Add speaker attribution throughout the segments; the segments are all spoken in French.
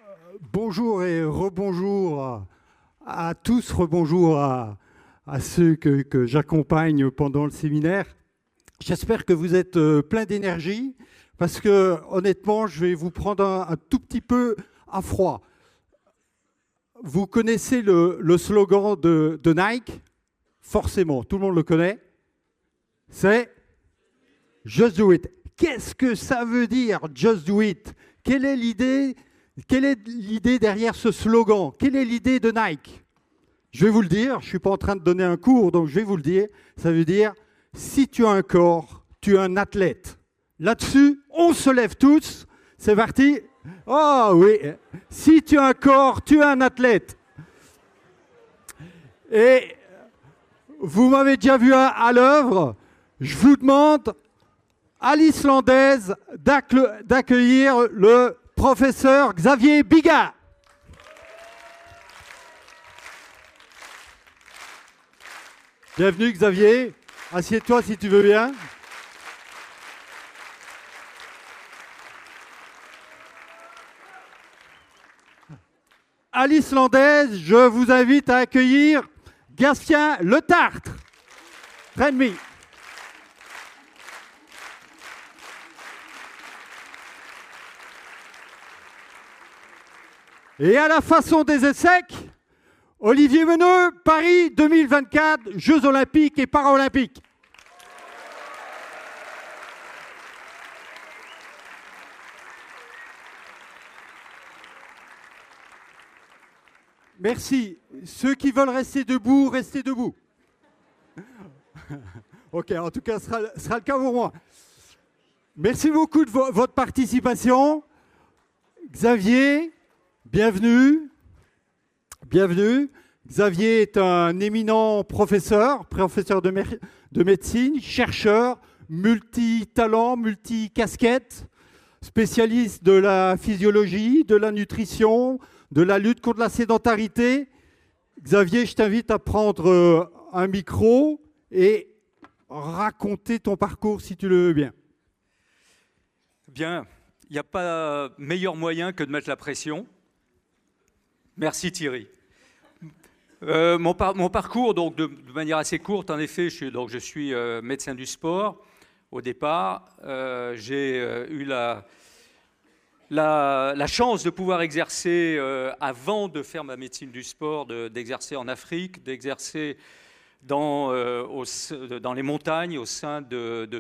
Speaker 1: Bonjour et rebonjour à tous, rebonjour à ceux que j'accompagne pendant le séminaire. J'espère que vous êtes plein d'énergie parce que honnêtement, je vais vous prendre un tout petit peu à froid. Vous connaissez le slogan de Nike? Forcément, tout le monde le connaît. C'est Just Do It. Qu'est-ce que ça veut dire, Just Do It? Quelle est l'idée derrière ce slogan? Quelle est l'idée de Nike? Je vais vous le dire, je ne suis pas en train de donner un cours, donc je vais vous le dire. Ça veut dire, si tu as un corps, tu es un athlète. Là-dessus, on se lève tous. C'est parti. Oh oui, si tu as un corps, tu es un athlète. Et vous m'avez déjà vu à l'œuvre. Je vous demande à l'islandaise d'accueillir le professeur Xavier Bigard. Bienvenue Xavier, assieds-toi si tu veux bien. À l'islandaise, je vous invite à accueillir Gatien Le Tartre. Renmi. Et à la façon des ESSEC, Olivier Meneux, Paris 2024, Jeux Olympiques et Paralympiques. Merci. Ceux qui veulent rester debout, restez debout. Ok, en tout cas, ce sera le cas pour moi. Merci beaucoup de votre participation. Xavier, bienvenue. Bienvenue. Xavier est un éminent professeur de médecine, chercheur, multi-talent, multi-casquette, spécialiste de la physiologie, de la nutrition, de la lutte contre la sédentarité. Xavier, je t'invite à prendre un micro et raconter ton parcours si tu le veux bien.
Speaker 2: Bien, il n'y a pas meilleur moyen que de mettre la pression. Merci Thierry. Mon parcours, donc, de manière assez courte, en effet, je suis médecin du sport. Au départ, j'ai eu la chance de pouvoir exercer, avant de faire ma médecine du sport, d'exercer en Afrique, d'exercer dans les montagnes, au sein de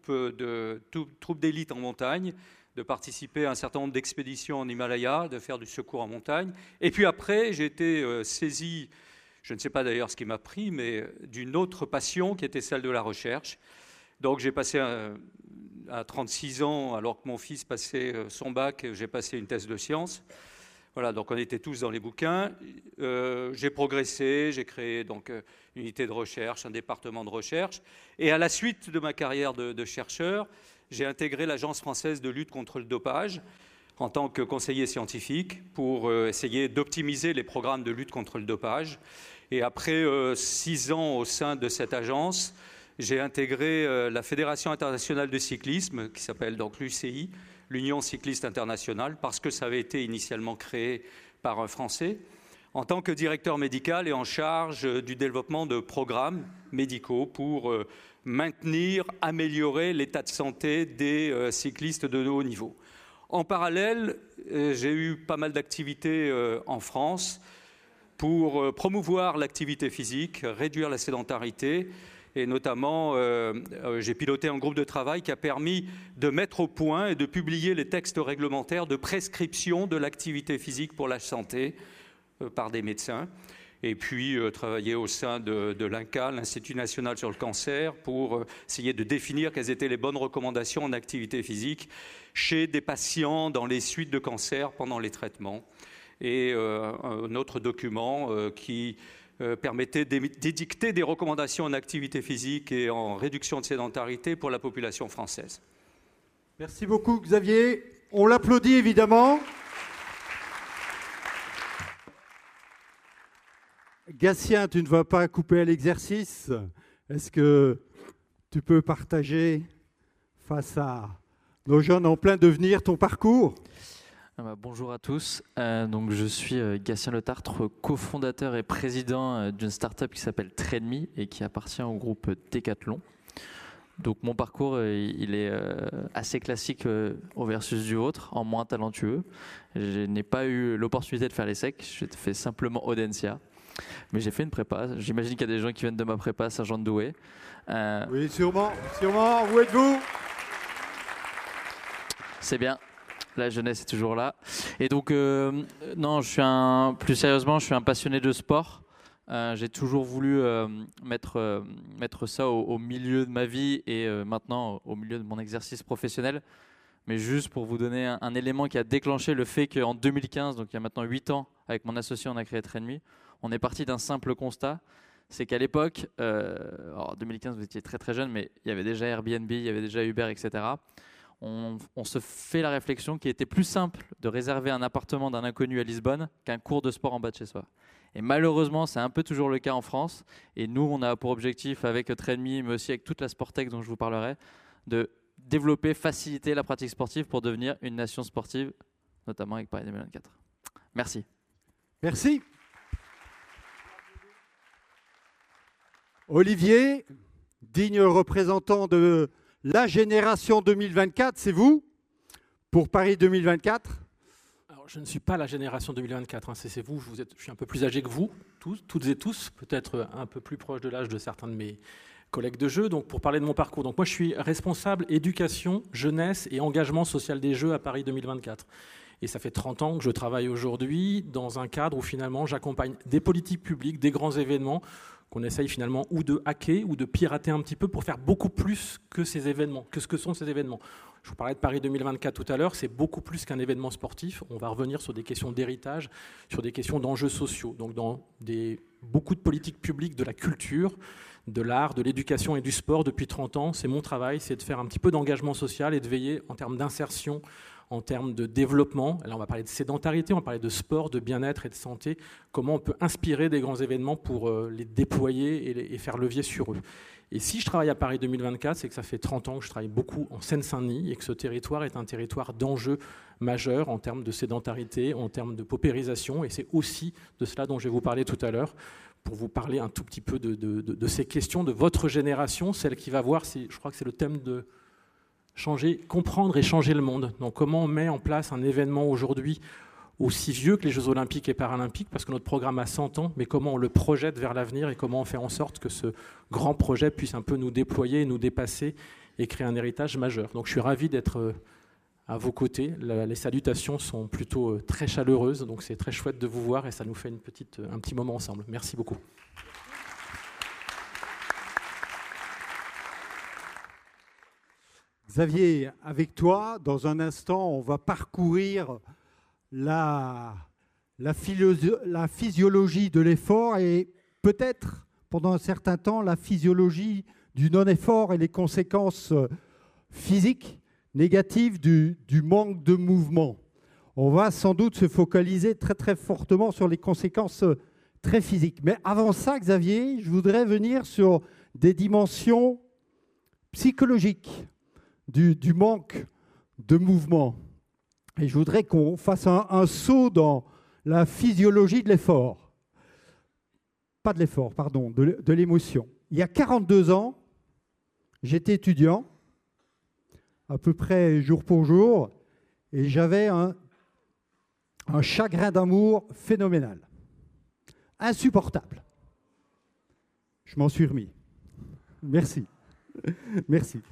Speaker 2: troupes d'élite en montagne, de participer à un certain nombre d'expéditions en Himalaya, de faire du secours en montagne. Et puis après, j'ai été saisi, je ne sais pas d'ailleurs ce qui m'a pris, mais d'une autre passion qui était celle de la recherche. Donc j'ai passé à 36 ans, alors que mon fils passait son bac, j'ai passé une thèse de sciences. Voilà, donc on était tous dans les bouquins. J'ai progressé, j'ai créé donc une unité de recherche, un département de recherche. Et à la suite de ma carrière de chercheur, j'ai intégré l'Agence française de lutte contre le dopage en tant que conseiller scientifique pour essayer d'optimiser les programmes de lutte contre le dopage. Et après 6 ans au sein de cette agence, j'ai intégré la Fédération internationale de cyclisme, qui s'appelle donc l'UCI, l'Union cycliste internationale, parce que ça avait été initialement créé par un Français, en tant que directeur médical et en charge du développement de programmes médicaux pour maintenir, améliorer l'état de santé des cyclistes de haut niveau. En parallèle, j'ai eu pas mal d'activités en France pour promouvoir l'activité physique, réduire la sédentarité. Et notamment, j'ai piloté un groupe de travail qui a permis de mettre au point et de publier les textes réglementaires de prescription de l'activité physique pour la santé par des médecins. Et puis, travailler au sein de l'INCa, l'Institut national sur le cancer, pour essayer de définir quelles étaient les bonnes recommandations en activité physique chez des patients dans les suites de cancer pendant les traitements. Et un autre document qui permettait d'édicter des recommandations en activité physique et en réduction de sédentarité pour la population française.
Speaker 1: Merci beaucoup Xavier. On l'applaudit évidemment. Gatien, tu ne vas pas couper à l'exercice. Est-ce que tu peux partager face à nos jeunes en plein devenir ton parcours ?
Speaker 3: Bonjour à tous. Donc je suis Gatien Le Tartre, cofondateur et président d'une start-up qui s'appelle Trainme et qui appartient au groupe Decathlon. Donc mon parcours, il est assez classique au versus du autre, en moins talentueux. Je n'ai pas eu l'opportunité de faire les secs, j'ai fait simplement Audencia. Mais j'ai fait une prépa. J'imagine qu'il y a des gens qui viennent de ma prépa Saint-Jean-de-Douai.
Speaker 1: Oui, sûrement. Où êtes-vous?
Speaker 3: C'est bien. La jeunesse est toujours là. Et donc, non, plus sérieusement, je suis un passionné de sport. J'ai toujours voulu mettre ça au milieu de ma vie et maintenant au milieu de mon exercice professionnel. Mais juste pour vous donner un élément qui a déclenché le fait qu'en 2015, donc il y a maintenant 8 ans, avec mon associé, on a créé Trainme. On est parti d'un simple constat, c'est qu'à l'époque, en 2015, vous étiez très très jeune, mais il y avait déjà Airbnb, il y avait déjà Uber, etc. On se fait la réflexion qu'il était plus simple de réserver un appartement d'un inconnu à Lisbonne qu'un cours de sport en bas de chez soi. Et malheureusement, c'est un peu toujours le cas en France. Et nous, on a pour objectif, avec Trainme, mais aussi avec toute la Sportec dont je vous parlerai, de développer, faciliter la pratique sportive pour devenir une nation sportive, notamment avec Paris 2024. Merci.
Speaker 1: Merci. Olivier, digne représentant de la génération 2024, c'est vous, pour Paris 2024?
Speaker 4: Alors, je ne suis pas la génération 2024, hein, c'est vous, je suis un peu plus âgé que vous, toutes et tous, peut-être un peu plus proche de l'âge de certains de mes collègues de jeu. Donc, pour parler de mon parcours, donc moi je suis responsable éducation, jeunesse et engagement social des Jeux à Paris 2024. Et ça fait 30 ans que je travaille aujourd'hui dans un cadre où finalement j'accompagne des politiques publiques, des grands événements qu'on essaye finalement ou de hacker ou de pirater un petit peu pour faire beaucoup plus que ces événements, que ce que sont ces événements. Je vous parlais de Paris 2024 tout à l'heure, c'est beaucoup plus qu'un événement sportif. On va revenir sur des questions d'héritage, sur des questions d'enjeux sociaux. Donc dans beaucoup de politiques publiques de la culture, de l'art, de l'éducation et du sport depuis 30 ans, c'est mon travail, c'est de faire un petit peu d'engagement social et de veiller en termes d'insertion, en termes de développement. Là, on va parler de sédentarité, on va parler de sport, de bien-être et de santé. Comment on peut inspirer des grands événements pour les déployer et faire levier sur eux. Et si je travaille à Paris 2024, c'est que ça fait 30 ans que je travaille beaucoup en Seine-Saint-Denis et que ce territoire est un territoire d'enjeux majeurs en termes de sédentarité, en termes de paupérisation. Et c'est aussi de cela dont je vais vous parler tout à l'heure, pour vous parler un tout petit peu de ces questions de votre génération, celle qui va voir, je crois que c'est le thème de changer, comprendre et changer le monde. Donc comment on met en place un événement aujourd'hui aussi vieux que les Jeux Olympiques et Paralympiques, parce que notre programme a 100 ans, mais comment on le projette vers l'avenir et comment on fait en sorte que ce grand projet puisse un peu nous déployer, nous dépasser et créer un héritage majeur. Donc je suis ravi d'être à vos côtés. Les salutations sont plutôt très chaleureuses, donc c'est très chouette de vous voir et ça nous fait un petit moment ensemble. Merci beaucoup.
Speaker 1: Xavier, avec toi, dans un instant, on va parcourir la physiologie de l'effort et peut-être, pendant un certain temps, la physiologie du non-effort et les conséquences physiques négatives du manque de mouvement. On va sans doute se focaliser très très fortement sur les conséquences très physiques. Mais avant ça, Xavier, je voudrais venir sur des dimensions psychologiques du manque de mouvement. Et je voudrais qu'on fasse un saut dans la physiologie de l'effort. Pas de l'effort, pardon, de l'émotion. Il y a 42 ans, j'étais étudiant, à peu près jour pour jour, et j'avais un chagrin d'amour phénoménal. Insupportable. Je m'en suis remis. Merci. Merci.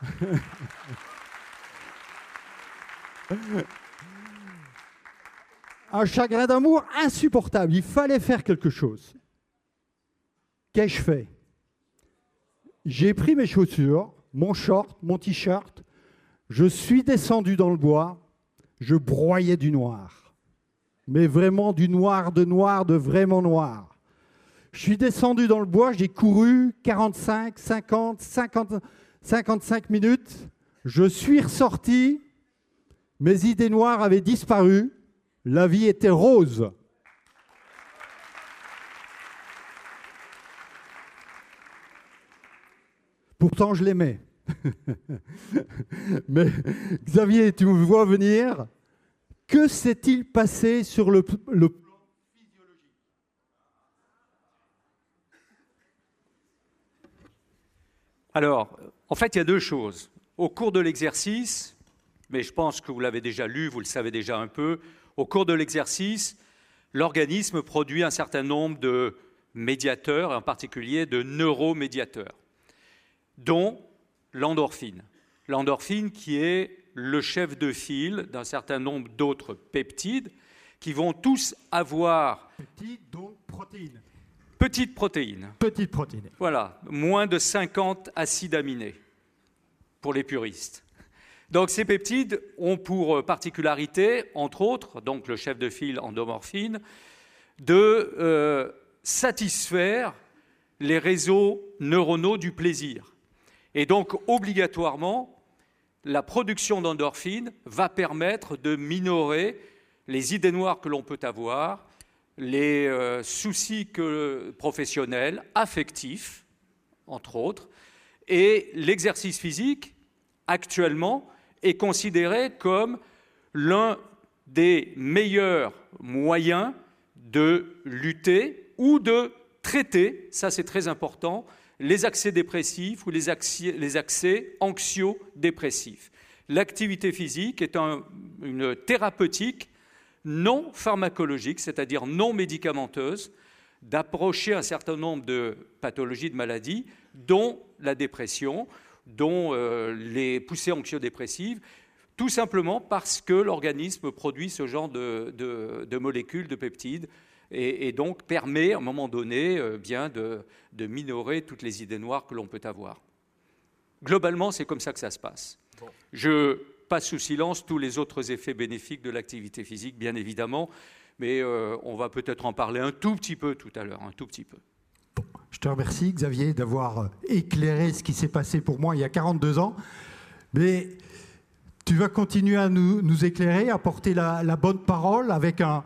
Speaker 1: Un chagrin d'amour insupportable. Il fallait faire quelque chose. Qu'ai-je fait? J'ai pris mes chaussures, mon short, mon t-shirt. Je suis descendu dans le bois. Je broyais du noir. Mais vraiment du noir, de vraiment noir. Je suis descendu dans le bois. J'ai couru 45, 50, 55 minutes. Je suis ressorti. Mes idées noires avaient disparu. La vie était rose. Pourtant, je l'aimais. Mais Xavier, tu me vois venir. Que s'est-il passé sur le plan physiologique?
Speaker 2: Alors, en fait, il y a deux choses. Au cours de l'exercice, mais je pense que vous l'avez déjà lu, vous le savez déjà un peu, au cours de l'exercice, l'organisme produit un certain nombre de médiateurs, en particulier de neuromédiateurs, dont l'endorphine. L'endorphine qui est le chef de file d'un certain nombre d'autres peptides qui vont tous avoir...
Speaker 1: Peptides, donc protéines.
Speaker 2: Petites protéines.
Speaker 1: Petites protéines.
Speaker 2: Voilà, moins de 50 acides aminés pour les puristes. Donc ces peptides ont pour particularité, entre autres, donc le chef de file endomorphine, de satisfaire les réseaux neuronaux du plaisir. Et donc obligatoirement, la production d'endorphine va permettre de minorer les idées noires que l'on peut avoir, les soucis professionnels, affectifs, entre autres, et l'exercice physique, actuellement, est considéré comme l'un des meilleurs moyens de lutter ou de traiter, ça c'est très important, les accès dépressifs ou les accès anxio-dépressifs. L'activité physique est une thérapeutique non pharmacologique, c'est-à-dire non médicamenteuse, d'approcher un certain nombre de pathologies, de maladies, dont la dépression, dont les poussées anxio-dépressives, tout simplement parce que l'organisme produit ce genre de molécules, de peptides, et donc permet à un moment donné bien de minorer toutes les idées noires que l'on peut avoir. Globalement, c'est comme ça que ça se passe. Bon. Je passe sous silence tous les autres effets bénéfiques de l'activité physique, bien évidemment, mais on va peut-être en parler un tout petit peu tout à l'heure, un tout petit peu.
Speaker 1: Bon, je te remercie, Xavier, d'avoir éclairé ce qui s'est passé pour moi il y a 42 ans, mais tu vas continuer à nous éclairer, à porter la bonne parole avec un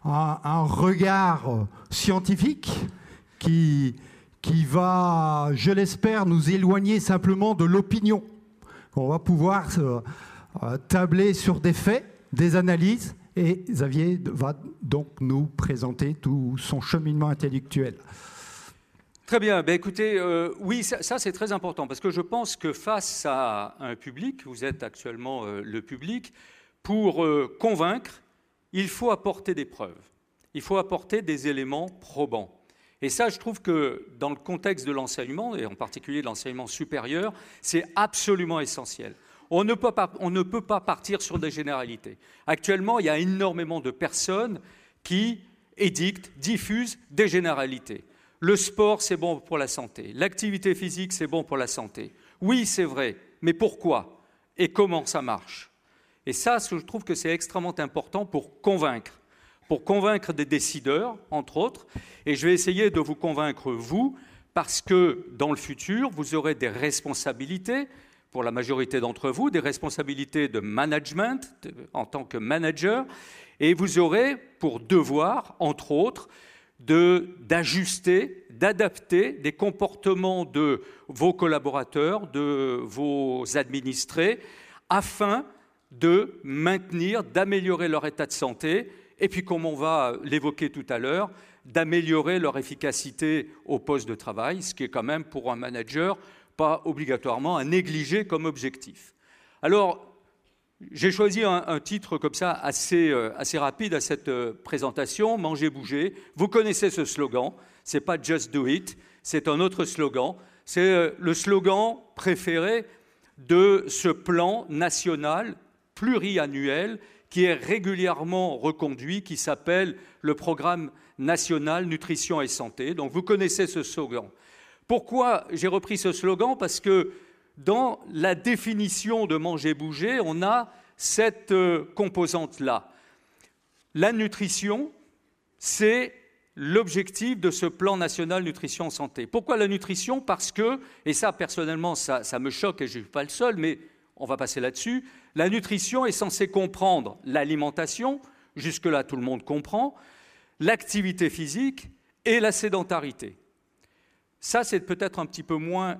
Speaker 1: regard scientifique qui va, je l'espère, nous éloigner simplement de l'opinion. On va pouvoir tabler sur des faits, des analyses, et Xavier va donc nous présenter tout son cheminement intellectuel.
Speaker 2: Très bien. Ben écoutez, oui, ça c'est très important, parce que je pense que face à un public, vous êtes actuellement le public, pour convaincre, il faut apporter des preuves, il faut apporter des éléments probants. Et ça, je trouve que dans le contexte de l'enseignement, et en particulier de l'enseignement supérieur, c'est absolument essentiel. On ne peut pas partir sur des généralités. Actuellement, il y a énormément de personnes qui édictent, diffusent des généralités. Le sport, c'est bon pour la santé. L'activité physique, c'est bon pour la santé. Oui, c'est vrai, mais pourquoi? Et comment ça marche? Et ça, je trouve que c'est extrêmement important pour convaincre des décideurs, entre autres. Et je vais essayer de vous convaincre, vous, parce que dans le futur, vous aurez des responsabilités, pour la majorité d'entre vous, des responsabilités de management, en tant que manager, et vous aurez pour devoir, entre autres, d'ajuster, d'adapter des comportements de vos collaborateurs, de vos administrés, afin de maintenir, d'améliorer leur état de santé, et puis comme on va l'évoquer tout à l'heure, d'améliorer leur efficacité au poste de travail, ce qui est quand même pour un manager pas obligatoirement à négliger comme objectif. Alors, j'ai choisi un titre comme ça assez rapide à cette présentation, « Manger, bouger ». Vous connaissez ce slogan, ce n'est pas « Just do it », c'est un autre slogan. C'est le slogan préféré de ce plan national pluriannuel qui est régulièrement reconduit, qui s'appelle le Programme national nutrition et santé. Donc vous connaissez ce slogan. Pourquoi j'ai repris ce slogan? Parce que dans la définition de manger, bouger, on a cette composante-là. La nutrition, c'est l'objectif de ce plan national nutrition santé. Pourquoi la nutrition? Parce que, et ça personnellement, ça me choque et je ne suis pas le seul, mais on va passer là-dessus, la nutrition est censée comprendre l'alimentation, jusque-là tout le monde comprend, l'activité physique et la sédentarité. Ça, c'est peut-être un peu moins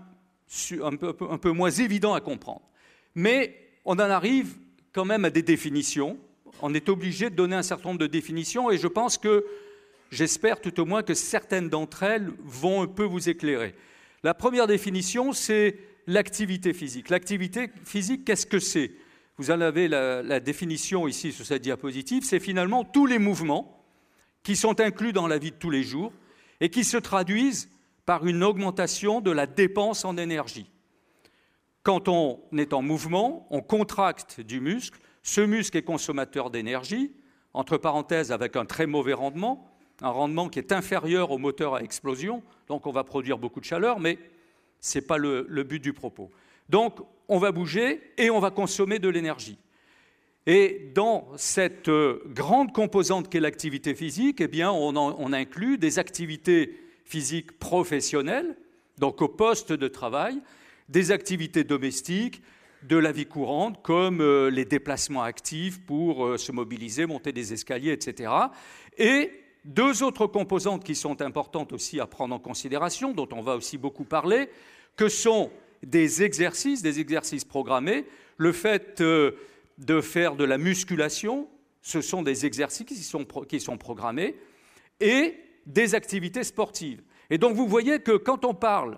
Speaker 2: évident à comprendre. Mais on en arrive quand même à des définitions. on est obligé de donner un certain nombre de définitions et je pense que, j'espère tout au moins que certaines d'entre elles vont un peu vous éclairer. La première définition, c'est l'activité physique. L'activité physique, qu'est-ce que c'est ? Vous en avez la définition ici sur cette diapositive, c'est finalement tous les mouvements qui sont inclus dans la vie de tous les jours et qui se traduisent par une augmentation de la dépense en énergie. Quand on est en mouvement, on contracte du muscle. Ce muscle est consommateur d'énergie, entre parenthèses avec un très mauvais rendement, un rendement qui est inférieur au moteur à explosion, donc on va produire beaucoup de chaleur, mais ce n'est pas le but du propos. Donc on va bouger et on va consommer de l'énergie. Et dans cette grande composante qu'est l'activité physique, eh bien, on inclut des activités physiques professionnelles, donc au poste de travail, des activités domestiques, de la vie courante, comme les déplacements actifs pour se mobiliser, monter des escaliers, etc. Et deux autres composantes qui sont importantes aussi à prendre en considération, dont on va aussi beaucoup parler, que sont des exercices programmés. Le fait de faire de la musculation, ce sont des exercices qui sont programmés, et des activités sportives. Et donc vous voyez que quand on parle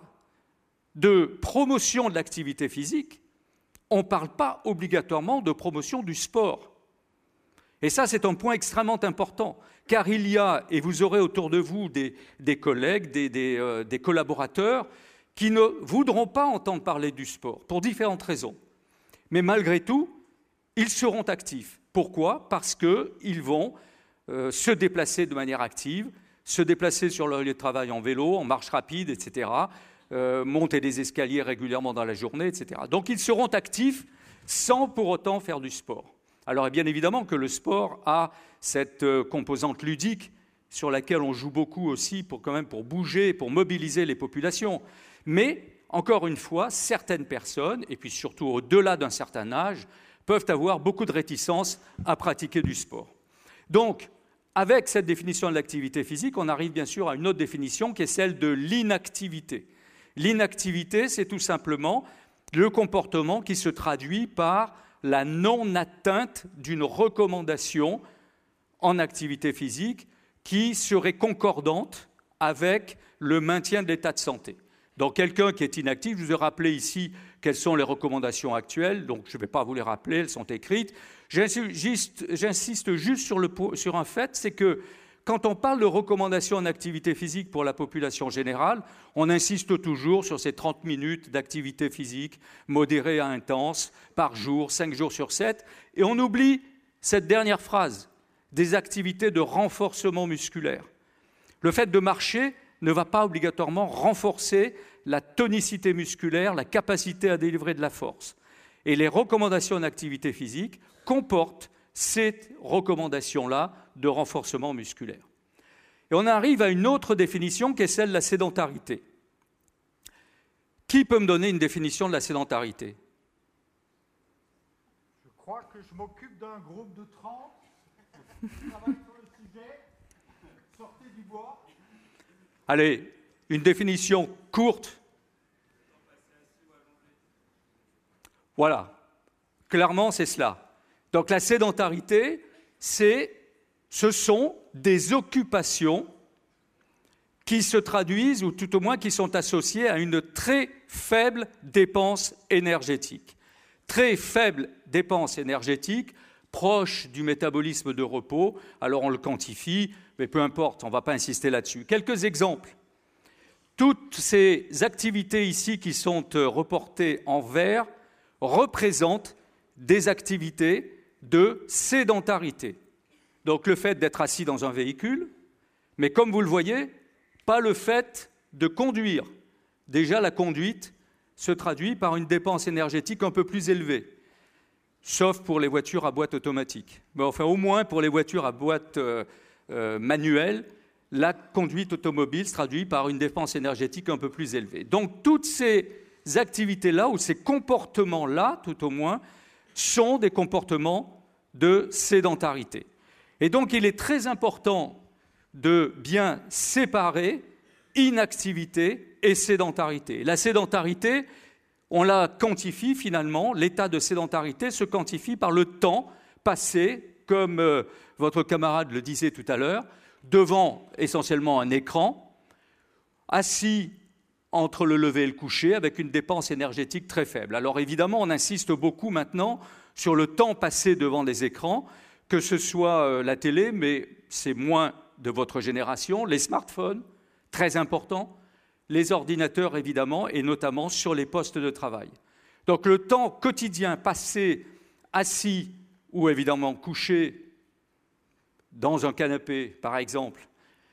Speaker 2: de promotion de l'activité physique, on ne parle pas obligatoirement de promotion du sport. Et ça, c'est un point extrêmement important, car il y a, et vous aurez autour de vous des collègues, des collaborateurs, qui ne voudront pas entendre parler du sport, pour différentes raisons. Mais malgré tout, ils seront actifs. Pourquoi ? Parce qu'ils vont se déplacer de manière active, se déplacer sur leur lieu de travail en vélo, en marche rapide, etc., monter des escaliers régulièrement dans la journée, etc. Donc ils seront actifs sans pour autant faire du sport. Alors bien évidemment que le sport a cette composante ludique sur laquelle on joue beaucoup aussi pour bouger, pour mobiliser les populations. Mais, encore une fois, certaines personnes, et puis surtout au-delà d'un certain âge, peuvent avoir beaucoup de réticence à pratiquer du sport. Donc, avec cette définition de l'activité physique, on arrive bien sûr à une autre définition qui est celle de l'inactivité. L'inactivité, c'est tout simplement le comportement qui se traduit par la non-atteinte d'une recommandation en activité physique qui serait concordante avec le maintien de l'état de santé. Donc quelqu'un qui est inactif, je vous ai rappelé ici quelles sont les recommandations actuelles, donc je ne vais pas vous les rappeler, elles sont écrites. J'insiste juste sur un fait, c'est que quand on parle de recommandations en activité physique pour la population générale, on insiste toujours sur ces 30 minutes d'activité physique modérée à intense par jour, 5 jours sur 7, et on oublie cette dernière phrase, des activités de renforcement musculaire. Le fait de marcher ne va pas obligatoirement renforcer la tonicité musculaire, la capacité à délivrer de la force. Et les recommandations en activité physique comportent ces recommandations-là de renforcement musculaire. Et on arrive à une autre définition qui est celle de la sédentarité. Qui peut me donner une définition de la sédentarité ?
Speaker 1: Je crois que je m'occupe d'un groupe de 30 qui travaille sur le sujet. Sortez du bois.
Speaker 2: Allez, une définition courte. Voilà, clairement c'est cela. Donc la sédentarité, ce sont des occupations qui se traduisent, ou tout au moins qui sont associées à une très faible dépense énergétique. Très faible dépense énergétique, proche du métabolisme de repos, alors on le quantifie, mais peu importe, on ne va pas insister là-dessus. Quelques exemples. Toutes ces activités ici qui sont reportées en vert représentent des activités de sédentarité. Donc le fait d'être assis dans un véhicule, mais comme vous le voyez, pas le fait de conduire. Déjà, la conduite se traduit par une dépense énergétique un peu plus élevée, sauf pour les voitures à boîte automatique. Mais enfin, au moins pour les voitures à boîte manuelle, la conduite automobile se traduit par une dépense énergétique un peu plus élevée. Donc toutes ces activités-là, ou ces comportements-là, tout au moins, sont des comportements de sédentarité. Et donc, il est très important de bien séparer inactivité et sédentarité. La sédentarité, on la quantifie finalement, l'état de sédentarité se quantifie par le temps passé comme votre camarade le disait tout à l'heure, devant essentiellement un écran, assis entre le lever et le coucher, avec une dépense énergétique très faible. Alors évidemment, on insiste beaucoup maintenant sur le temps passé devant des écrans, que ce soit la télé, mais c'est moins de votre génération, les smartphones, très importants, les ordinateurs évidemment, et notamment sur les postes de travail. Donc le temps quotidien passé assis ou évidemment couché dans un canapé, par exemple,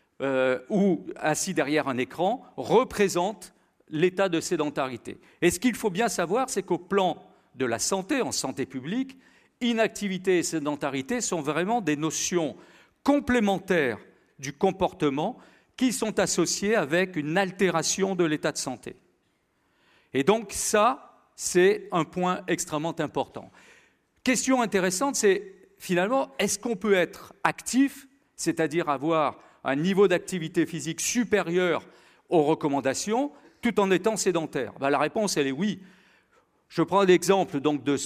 Speaker 2: ou assis derrière un écran, représente l'état de sédentarité. Et ce qu'il faut bien savoir, c'est qu'au plan de la santé, en santé publique, inactivité et sédentarité sont vraiment des notions complémentaires du comportement qui sont associées avec une altération de l'état de santé. Et donc ça, c'est un point extrêmement important. Question intéressante, c'est finalement, est-ce qu'on peut être actif, c'est-à-dire avoir un niveau d'activité physique supérieur aux recommandations, tout en étant sédentaire? La réponse, elle est oui. Je prends l'exemple donc de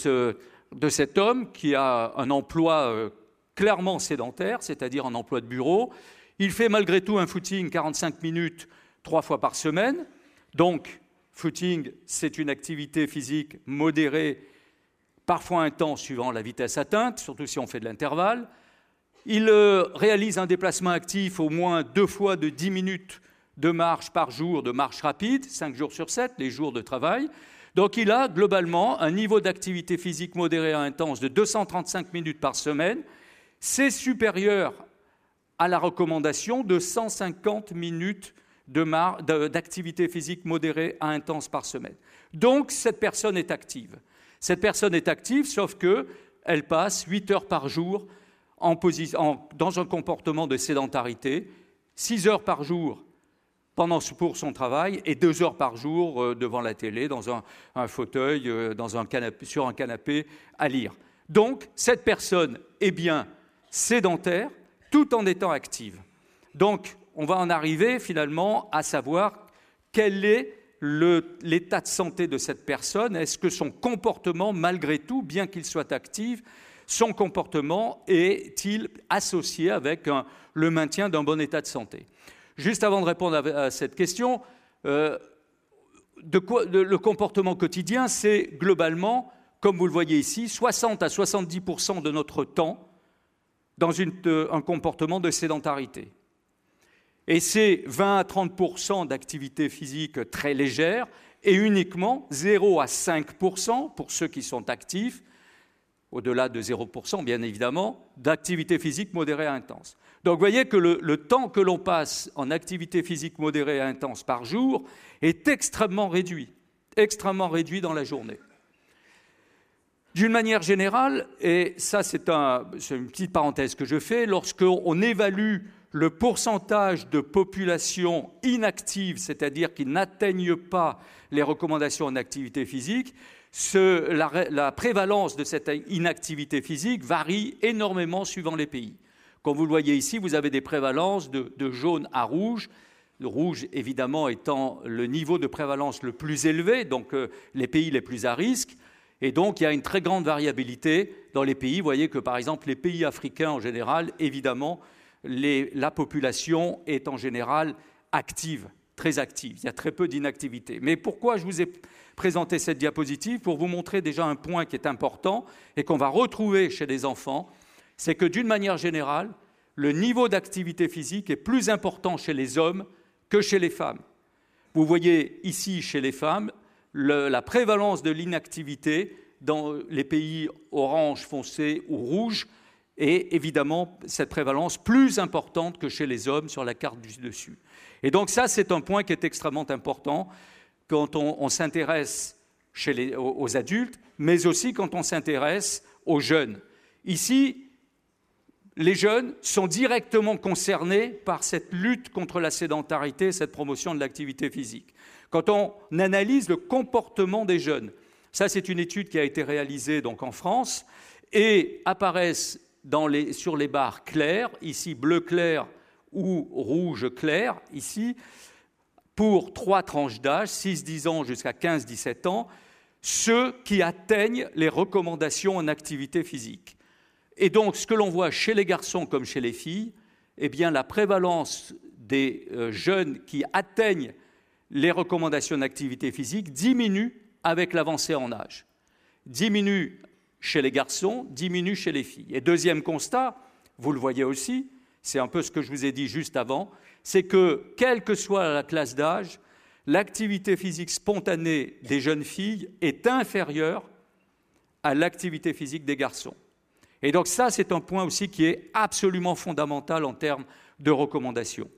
Speaker 2: cet homme qui a un emploi clairement sédentaire, c'est-à-dire un emploi de bureau. Il fait malgré tout un footing 45 minutes 3 fois par semaine. Donc, footing, c'est une activité physique modérée, parfois intense suivant la vitesse atteinte, surtout si on fait de l'intervalle. Il réalise un déplacement actif au moins 2 fois de 10 minutes de marche par jour, de marche rapide, 5 jours sur 7, les jours de travail. Donc il a globalement un niveau d'activité physique modéré à intense de 235 minutes par semaine. C'est supérieur à la recommandation de 150 minutes d'activité physique modérée à intense par semaine. Donc cette personne est active. Cette personne est active, sauf qu'elle passe 8 heures par jour dans un comportement de sédentarité, 6 heures par jour pour son travail et 2 heures par jour devant la télé, dans un fauteuil, sur un canapé, à lire. Donc, cette personne est bien sédentaire tout en étant active. Donc, on va en arriver finalement à savoir quel est l'état de santé de cette personne. Est-ce que son comportement, malgré tout, bien qu'il soit actif, son comportement est-il associé avec le maintien d'un bon état de santé? Juste avant de répondre à cette question, le comportement quotidien, c'est globalement, comme vous le voyez ici, 60 à 70% de notre temps dans un comportement de sédentarité. Et c'est 20 à 30% d'activité physique très légère et uniquement 0 à 5% pour ceux qui sont actifs, au-delà de 0%, bien évidemment, d'activité physique modérée à intense. Donc vous voyez que le temps que l'on passe en activité physique modérée et intense par jour est extrêmement réduit dans la journée. D'une manière générale, et ça c'est une petite parenthèse que je fais, lorsqu'on évalue le pourcentage de population inactive, c'est-à-dire qui n'atteignent pas les recommandations en activité physique, la prévalence de cette inactivité physique varie énormément suivant les pays. Comme vous le voyez ici, vous avez des prévalences de jaune à rouge, le rouge évidemment étant le niveau de prévalence le plus élevé, donc les pays les plus à risque. Et donc il y a une très grande variabilité dans les pays. Vous voyez que par exemple les pays africains en général, évidemment, la population est en général active, très active. Il y a très peu d'inactivité. Mais pourquoi je vous ai présenté cette diapositive? Pour vous montrer déjà un point qui est important et qu'on va retrouver chez les enfants, c'est que d'une manière générale, le niveau d'activité physique est plus important chez les hommes que chez les femmes. Vous voyez ici chez les femmes la prévalence de l'inactivité dans les pays orange foncé ou rouge est évidemment cette prévalence plus importante que chez les hommes sur la carte du dessus. Et donc ça, c'est un point qui est extrêmement important quand on s'intéresse aux adultes, mais aussi quand on s'intéresse aux jeunes. Ici, les jeunes sont directement concernés par cette lutte contre la sédentarité, cette promotion de l'activité physique. Quand on analyse le comportement des jeunes, ça c'est une étude qui a été réalisée donc en France, et apparaissent sur les barres claires, ici bleu clair ou rouge clair, ici, pour 3 tranches d'âge, 6-10 ans jusqu'à 15-17 ans, ceux qui atteignent les recommandations en activité physique. Et donc, ce que l'on voit chez les garçons comme chez les filles, eh bien, la prévalence des jeunes qui atteignent les recommandations d'activité physique diminue avec l'avancée en âge. Diminue chez les garçons, diminue chez les filles. Et deuxième constat, vous le voyez aussi, c'est un peu ce que je vous ai dit juste avant, c'est que, quelle que soit la classe d'âge, l'activité physique spontanée des jeunes filles est inférieure à l'activité physique des garçons. Et donc ça, c'est un point aussi qui est absolument fondamental en termes de recommandations.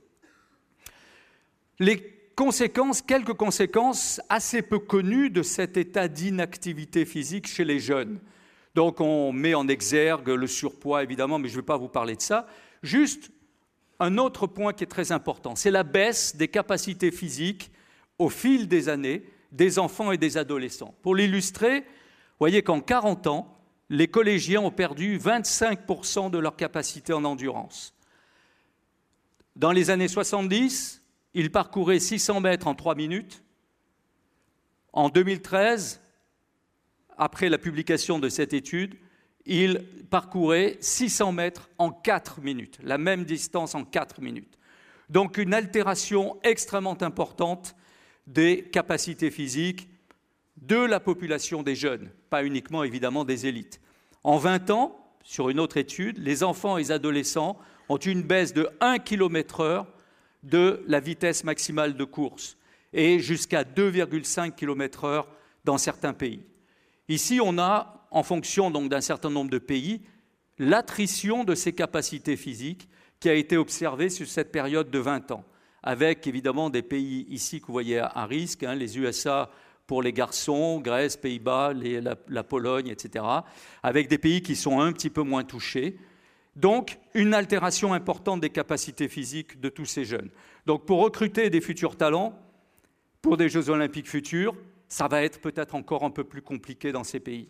Speaker 2: Quelques conséquences assez peu connues de cet état d'inactivité physique chez les jeunes. Donc on met en exergue le surpoids, évidemment, mais je ne vais pas vous parler de ça. Juste un autre point qui est très important, c'est la baisse des capacités physiques au fil des années des enfants et des adolescents. Pour l'illustrer, vous voyez qu'en 40 ans, les collégiens ont perdu 25% de leur capacité en endurance. Dans les années 70, ils parcouraient 600 mètres en 3 minutes. En 2013, après la publication de cette étude, ils parcouraient 600 mètres en 4 minutes, la même distance en 4 minutes. Donc une altération extrêmement importante des capacités physiques de la population des jeunes, pas uniquement évidemment des élites. En 20 ans, sur une autre étude, les enfants et les adolescents ont une baisse de 1 km/h de la vitesse maximale de course et jusqu'à 2,5 km/h dans certains pays. Ici, on a, en fonction donc d'un certain nombre de pays, l'attrition de ces capacités physiques qui a été observée sur cette période de 20 ans, avec évidemment des pays ici que vous voyez à risque, les USA pour les garçons, Grèce, Pays-Bas, la Pologne, etc., avec des pays qui sont un petit peu moins touchés. Donc, une altération importante des capacités physiques de tous ces jeunes. Donc, pour recruter des futurs talents, pour des Jeux olympiques futurs, ça va être peut-être encore un peu plus compliqué dans ces pays.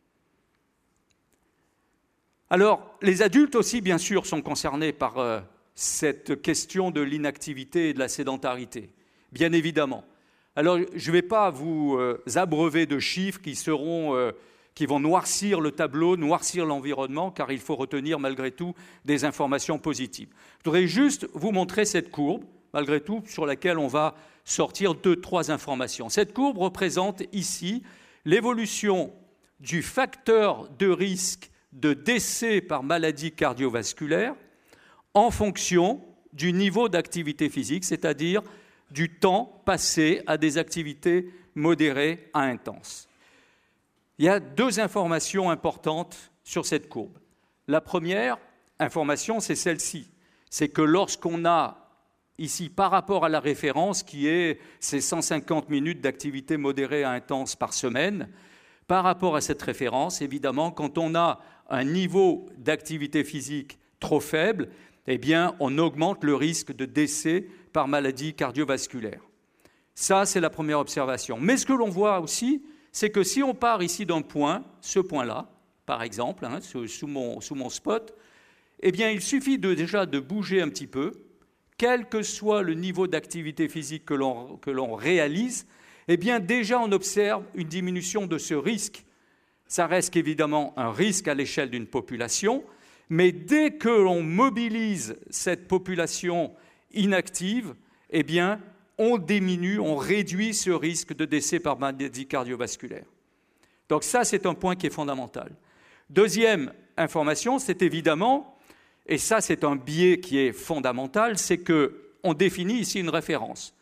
Speaker 2: Alors, les adultes aussi, bien sûr, sont concernés par cette question de l'inactivité et de la sédentarité, bien évidemment. Alors, je ne vais pas vous abreuver de chiffres qui vont noircir le tableau, noircir l'environnement, car il faut retenir malgré tout des informations positives. Je voudrais juste vous montrer cette courbe, malgré tout, sur laquelle on va sortir 2-3 informations. Cette courbe représente ici l'évolution du facteur de risque de décès par maladie cardiovasculaire en fonction du niveau d'activité physique, c'est-à-dire du temps passé à des activités modérées à intenses. Il y a 2 informations importantes sur cette courbe. La première information, c'est celle-ci. C'est que lorsqu'on a ici, par rapport à la référence, qui est ces 150 minutes d'activité modérée à intense par semaine, par rapport à cette référence, évidemment, quand on a un niveau d'activité physique trop faible, eh bien, on augmente le risque de décès par maladie cardiovasculaire. Ça, c'est la première observation. Mais ce que l'on voit aussi, c'est que si on part ici d'un point, ce point-là, par exemple, sous mon spot, eh bien, il suffit déjà de bouger un petit peu, quel que soit le niveau d'activité physique que l'on réalise, eh bien, déjà, on observe une diminution de ce risque. Ça reste évidemment un risque à l'échelle d'une population, mais dès que l'on mobilise cette population inactive, eh bien, on diminue, on réduit ce risque de décès par maladie cardiovasculaire. Donc ça, c'est un point qui est fondamental. Deuxième information, c'est évidemment, et ça c'est un biais qui est fondamental, c'est qu'on définit ici une référence.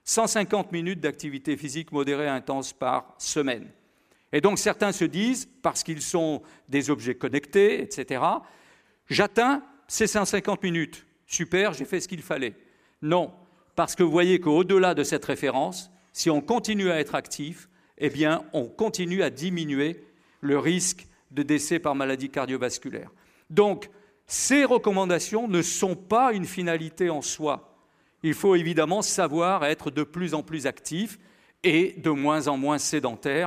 Speaker 2: 150 minutes d'activité physique modérée intense par semaine. Et donc certains se disent, parce qu'ils sont des objets connectés, etc., j'atteins ces 150 minutes. Super, j'ai fait ce qu'il fallait. Non, parce que vous voyez qu'au-delà de cette référence, si on continue à être actif, eh bien, on continue à diminuer le risque de décès par maladie cardiovasculaire. Donc, ces recommandations ne sont pas une finalité en soi. Il faut évidemment savoir être de plus en plus actif et de moins en moins sédentaire,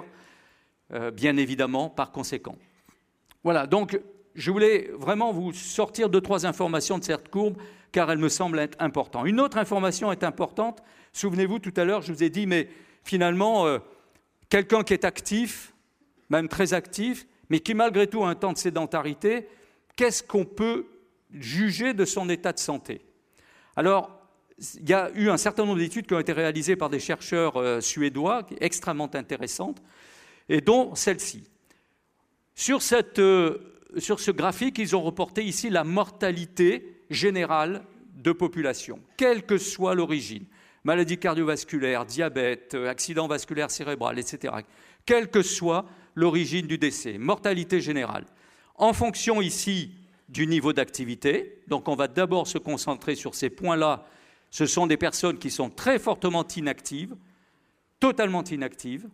Speaker 2: bien évidemment, par conséquent. Voilà, donc je voulais vraiment vous sortir 2-3 informations de cette courbe, car elle me semble être importante. Une autre information est importante. Souvenez-vous, tout à l'heure, je vous ai dit, mais finalement, quelqu'un qui est actif, même très actif, mais qui malgré tout a un temps de sédentarité, qu'est-ce qu'on peut juger de son état de santé? Alors, il y a eu un certain nombre d'études qui ont été réalisées par des chercheurs suédois, extrêmement intéressantes, et dont celle-ci. Sur ce graphique, ils ont reporté ici la mortalité générale de population, quelle que soit l'origine, maladie cardiovasculaire, diabète, accident vasculaire cérébral, etc., quelle que soit l'origine du décès, mortalité générale. En fonction ici du niveau d'activité, donc on va d'abord se concentrer sur ces points-là. Ce sont des personnes qui sont très fortement inactives, totalement inactives,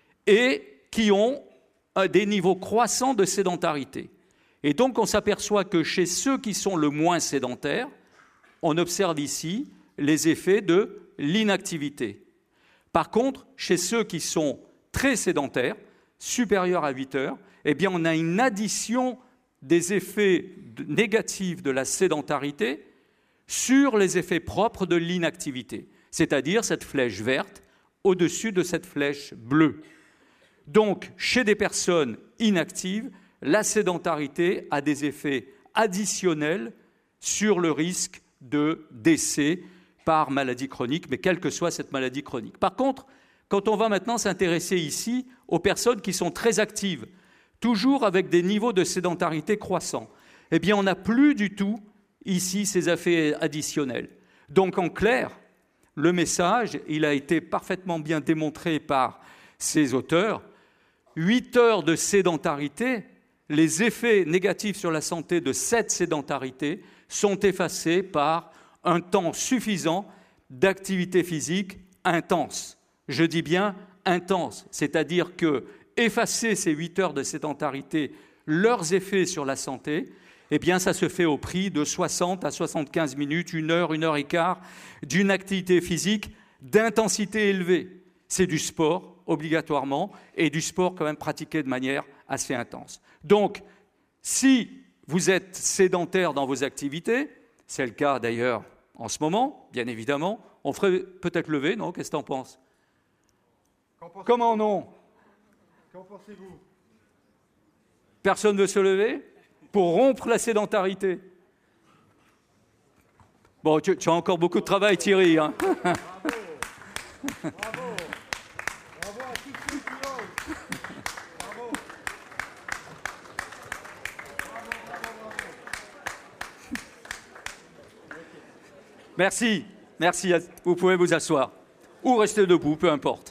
Speaker 2: et qui ont des niveaux croissants de sédentarité. Et donc on s'aperçoit que chez ceux qui sont le moins sédentaires, on observe ici les effets de l'inactivité. Par contre, chez ceux qui sont très sédentaires, supérieurs à 8 heures, eh bien on a une addition des effets négatifs de la sédentarité sur les effets propres de l'inactivité, c'est-à-dire cette flèche verte au-dessus de cette flèche bleue. Donc, chez des personnes inactives, la sédentarité a des effets additionnels sur le risque de décès par maladie chronique, mais quelle que soit cette maladie chronique. Par contre, quand on va maintenant s'intéresser ici aux personnes qui sont très actives, toujours avec des niveaux de sédentarité croissants, eh bien on n'a plus du tout ici ces effets additionnels. Donc en clair, le message, il a été parfaitement bien démontré par ces auteurs. 8 heures de sédentarité, les effets négatifs sur la santé de cette sédentarité sont effacés par un temps suffisant d'activité physique intense. Je dis bien intense, c'est-à-dire que effacer ces 8 heures de sédentarité, leurs effets sur la santé, eh bien ça se fait au prix de 60 à 75 minutes, 1 heure et quart d'une activité physique d'intensité élevée. C'est du sport, obligatoirement, et du sport quand même pratiqué de manière assez intense. Donc, si vous êtes sédentaire dans vos activités, c'est le cas d'ailleurs en ce moment, bien évidemment, on ferait peut-être lever, non? Qu'est-ce que tu en penses? Comment non?
Speaker 1: Qu'en pensez-vous?
Speaker 2: Personne ne veut se lever pour rompre la sédentarité. Bon, tu as encore beaucoup de travail, Thierry. Hein.
Speaker 1: Bravo. Bravo. Bravo à tous ceux qui osent. Bravo.
Speaker 2: Merci. Merci. Vous pouvez vous asseoir. Ou rester debout, peu importe.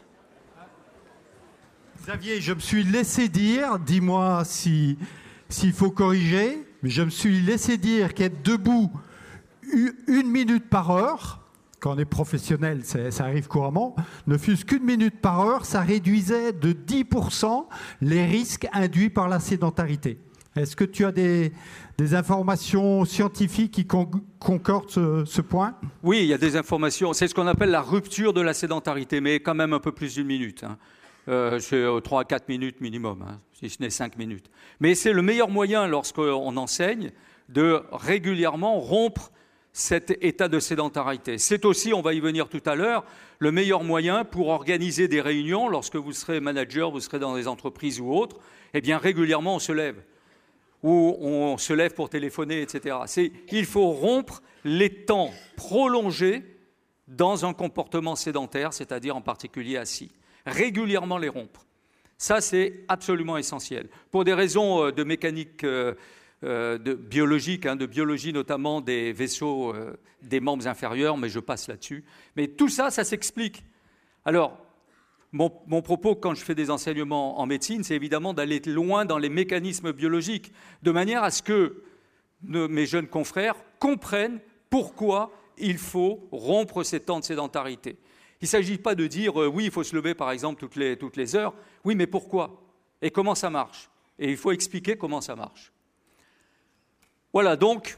Speaker 1: Xavier, je me suis laissé dire, dis-moi s'il faut corriger, mais je me suis laissé dire qu'être debout 1 minute par heure, quand on est professionnel, ça arrive couramment, ne fût-ce qu'1 minute par heure, ça réduisait de 10% les risques induits par la sédentarité. Est-ce que tu as des informations scientifiques qui concordent ce point?
Speaker 2: Oui, il y a des informations. C'est ce qu'on appelle la rupture de la sédentarité, mais quand même un peu plus d'1 minute. Hein. C'est 3 à 4 minutes minimum, hein, si ce n'est 5 minutes. Mais c'est le meilleur moyen, lorsqu'on enseigne, de régulièrement rompre cet état de sédentarité. C'est aussi, on va y venir tout à l'heure, le meilleur moyen pour organiser des réunions. Lorsque vous serez manager, vous serez dans des entreprises ou autres, eh bien régulièrement on se lève. Ou on se lève pour téléphoner, etc. Il faut rompre les temps prolongés dans un comportement sédentaire, c'est-à-dire en particulier assis. Régulièrement les rompre. Ça, c'est absolument essentiel. Pour des raisons de mécanique biologique, hein, de biologie notamment des vaisseaux des membres inférieurs, mais je passe là-dessus. Mais tout ça, ça s'explique. Alors, mon propos, quand je fais des enseignements en médecine, c'est évidemment d'aller loin dans les mécanismes biologiques, de manière à ce que mes jeunes confrères comprennent pourquoi il faut rompre ces temps de sédentarité. Il ne s'agit pas de dire oui, il faut se lever par exemple toutes les heures. Oui, mais pourquoi? Et comment ça marche? Et il faut expliquer comment ça marche. Voilà, donc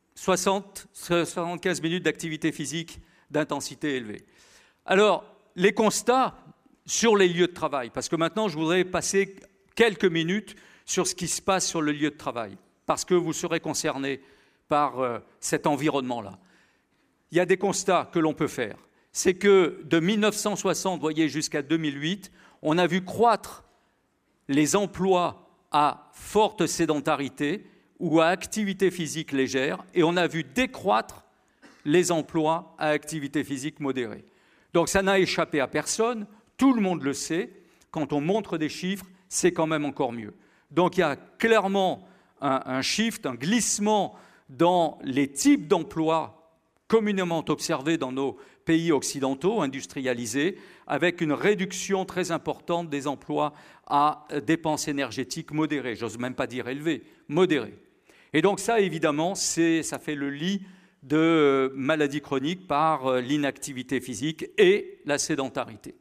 Speaker 2: 75 minutes d'activité physique d'intensité élevée. Alors, les constats sur les lieux de travail, parce que maintenant je voudrais passer quelques minutes sur ce qui se passe sur le lieu de travail, parce que vous serez concernés par cet environnement-là. Il y a des constats que l'on peut faire. C'est que de 1960, voyez, jusqu'à 2008, on a vu croître les emplois à forte sédentarité ou à activité physique légère, et on a vu décroître les emplois à activité physique modérée. Donc ça n'a échappé à personne, tout le monde le sait, quand on montre des chiffres, c'est quand même encore mieux. Donc il y a clairement un shift, un glissement dans les types d'emplois communément observés dans nos pays occidentaux, industrialisés, avec une réduction très importante des emplois à dépenses énergétiques modérées, j'ose même pas dire élevées, modérées. Et donc ça, évidemment, ça fait le lit de maladies chroniques par l'inactivité physique et la sédentarité.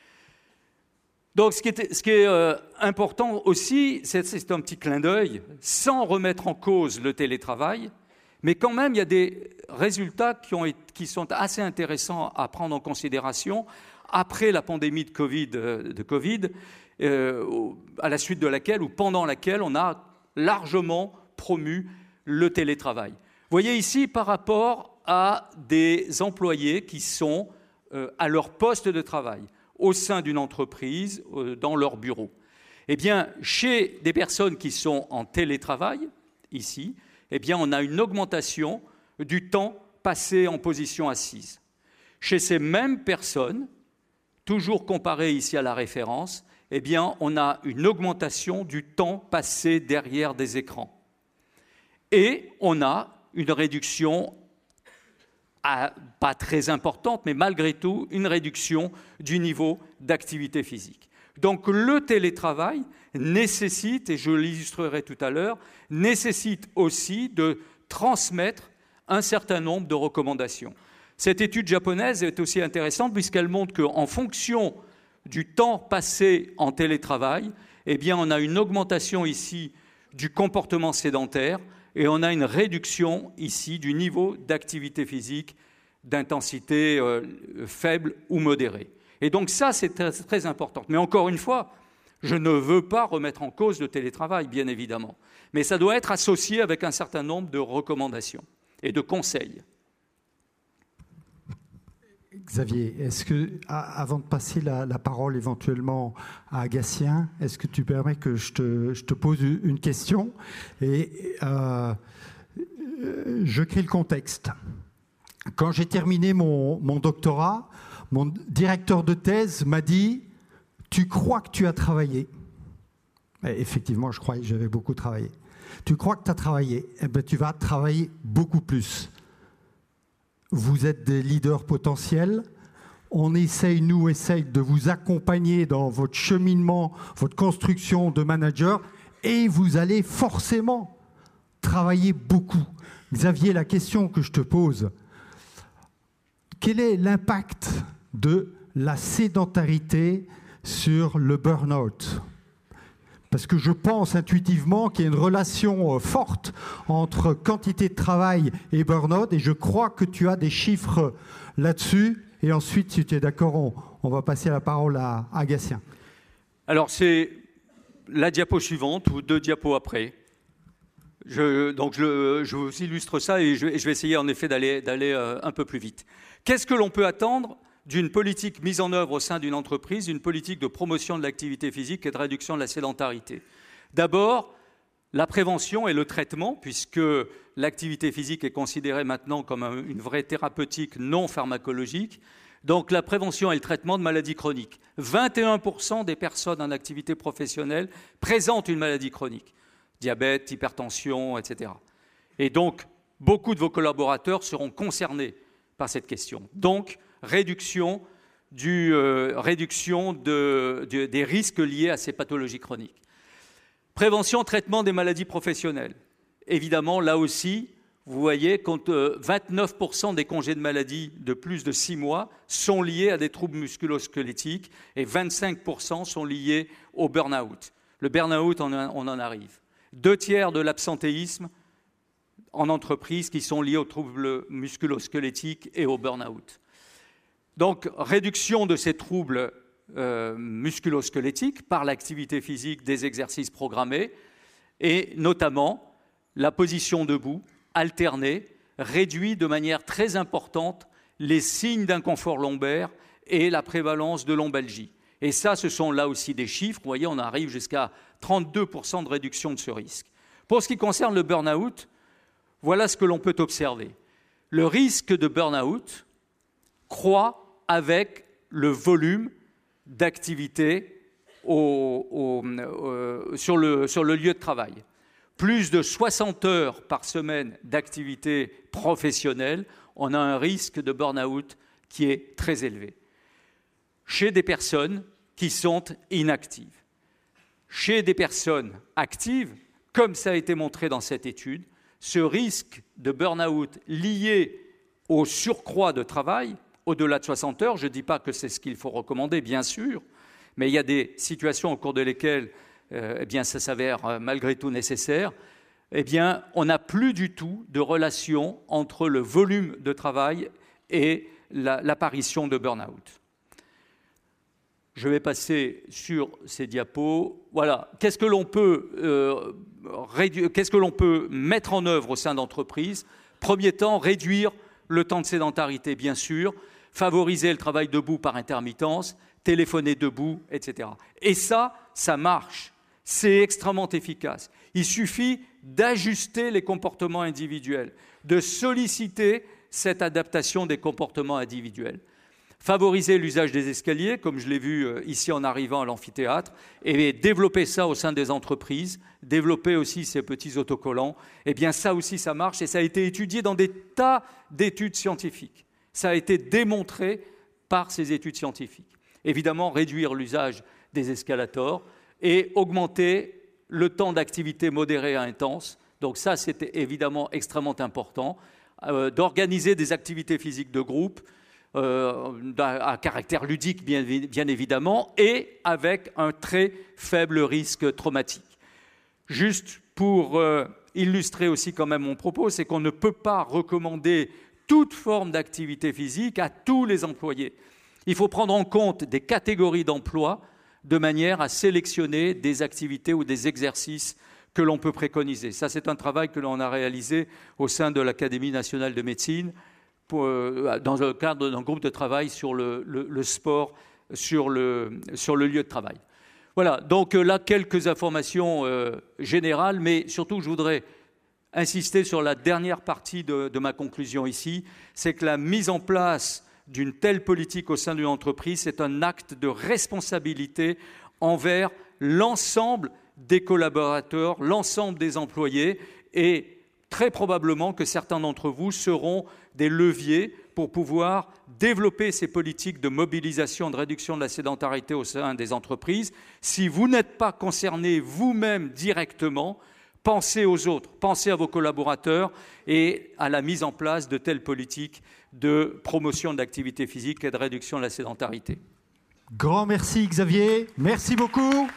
Speaker 2: Donc ce qui est important aussi, c'est un petit clin d'œil, sans remettre en cause le télétravail, mais quand même, il y a des résultats qui sont assez intéressants à prendre en considération après la pandémie de Covid, à la suite de laquelle ou pendant laquelle on a largement promu le télétravail. Vous voyez ici, par rapport à des employés qui sont à leur poste de travail, au sein d'une entreprise, dans leur bureau. Eh bien, chez des personnes qui sont en télétravail, ici, eh bien, on a une augmentation du temps passé en position assise. Chez ces mêmes personnes, toujours comparées ici à la référence, eh bien, on a une augmentation du temps passé derrière des écrans. Et on a une réduction, pas très importante, mais malgré tout, une réduction du niveau d'activité physique. Donc le télétravail nécessite, et je l'illustrerai tout à l'heure, nécessite aussi de transmettre un certain nombre de recommandations. Cette étude japonaise est aussi intéressante puisqu'elle montre qu'en fonction du temps passé en télétravail, eh bien, on a une augmentation ici du comportement sédentaire et on a une réduction ici du niveau d'activité physique d'intensité faible ou modérée. Et donc ça, c'est très, très important. Mais encore une fois, je ne veux pas remettre en cause le télétravail, bien évidemment. Mais ça doit être associé avec un certain nombre de recommandations et de conseils.
Speaker 1: Xavier, est-ce que, avant de passer la parole éventuellement à Agatien, est-ce que tu permets que je te pose une question et je crée le contexte. Quand j'ai terminé mon doctorat, mon directeur de thèse m'a dit « Tu crois que tu as travaillé ?» Effectivement, je croyais que j'avais beaucoup travaillé. « Tu crois que tu as travaillé ? Eh bien, tu vas travailler beaucoup plus. » Vous êtes des leaders potentiels. On essaye de vous accompagner dans votre cheminement, votre construction de manager, et vous allez forcément travailler beaucoup. Xavier, la question que je te pose, quel est l'impact de la sédentarité sur le burn-out ? Parce que je pense intuitivement qu'il y a une relation forte entre quantité de travail et burn-out, et je crois que tu as des chiffres là-dessus. Et ensuite, si tu es d'accord, on va passer la parole à Agatien.
Speaker 2: Alors, c'est la diapo suivante ou 2 diapos après. Je vous illustre ça et je vais essayer en effet d'aller un peu plus vite. Qu'est-ce que l'on peut attendre d'une politique mise en œuvre au sein d'une entreprise, une politique de promotion de l'activité physique et de réduction de la sédentarité? D'abord, la prévention et le traitement, puisque l'activité physique est considérée maintenant comme une vraie thérapeutique non pharmacologique. Donc la prévention et le traitement de maladies chroniques. 21% des personnes en activité professionnelle présentent une maladie chronique. Diabète, hypertension, etc. Et donc, beaucoup de vos collaborateurs seront concernés par cette question. Donc, réduction des risques liés à ces pathologies chroniques. Prévention, traitement des maladies professionnelles. Évidemment, là aussi, vous voyez, quand 29% des congés de maladie de plus de 6 mois sont liés à des troubles musculo-squelettiques et 25% sont liés au burn-out. Le burn-out, on en arrive. 2/3 de l'absentéisme en entreprise qui sont liés aux troubles musculo-squelettiques et au burn-out. Donc, réduction de ces troubles musculo-squelettiques par l'activité physique, des exercices programmés, et notamment la position debout, alternée, réduit de manière très importante les signes d'inconfort lombaire et la prévalence de lombalgie. Et ça, ce sont là aussi des chiffres. Vous voyez, on arrive jusqu'à 32% de réduction de ce risque. Pour ce qui concerne le burn-out, voilà ce que l'on peut observer. Le risque de burn-out croît avec le volume d'activité sur le lieu de travail. Plus de 60 heures par semaine d'activité professionnelle, on a un risque de burn-out qui est très élevé. Chez des personnes qui sont inactives. Chez des personnes actives, comme ça a été montré dans cette étude, ce risque de burn-out lié au surcroît de travail, au-delà de 60 heures, je ne dis pas que c'est ce qu'il faut recommander, bien sûr, mais il y a des situations au cours de lesquelles ça s'avère malgré tout nécessaire, on n'a plus du tout de relation entre le volume de travail et l'apparition de burn-out. Je vais passer sur ces diapos. Voilà. Qu'est-ce que l'on peut mettre en œuvre au sein d'entreprises ? Premier temps, réduire le temps de sédentarité, bien sûr, favoriser le travail debout par intermittence, téléphoner debout, etc. Et ça marche. C'est extrêmement efficace. Il suffit d'ajuster les comportements individuels, de solliciter cette adaptation des comportements individuels. Favoriser l'usage des escaliers, comme je l'ai vu ici en arrivant à l'amphithéâtre, et développer ça au sein des entreprises, développer aussi ces petits autocollants, ça aussi, ça marche, et ça a été étudié dans des tas d'études scientifiques. Ça a été démontré par ces études scientifiques. Évidemment, réduire l'usage des escalators et augmenter le temps d'activité modérée à intense. Donc ça, c'était évidemment extrêmement important. D'organiser des activités physiques de groupe, à caractère ludique bien évidemment, et avec un très faible risque traumatique. Juste pour illustrer aussi quand même mon propos, c'est qu'on ne peut pas recommander toute forme d'activité physique à tous les employés. Il faut prendre en compte des catégories d'emplois de manière à sélectionner des activités ou des exercices que l'on peut préconiser. Ça, c'est un travail que l'on a réalisé au sein de l'Académie nationale de médecine, dans le cadre d'un groupe de travail sur le sport, sur le lieu de travail. Voilà, donc là, quelques informations générales, mais surtout, je voudrais insister sur la dernière partie de ma conclusion ici, c'est que la mise en place d'une telle politique au sein d'une entreprise, c'est un acte de responsabilité envers l'ensemble des collaborateurs, l'ensemble des employés, et très probablement que certains d'entre vous seront des leviers pour pouvoir développer ces politiques de mobilisation, de réduction de la sédentarité au sein des entreprises. Si vous n'êtes pas concerné vous-même directement, pensez aux autres, pensez à vos collaborateurs et à la mise en place de telles politiques de promotion de l'activité physique et de réduction de la sédentarité.
Speaker 1: Grand merci Xavier, merci beaucoup.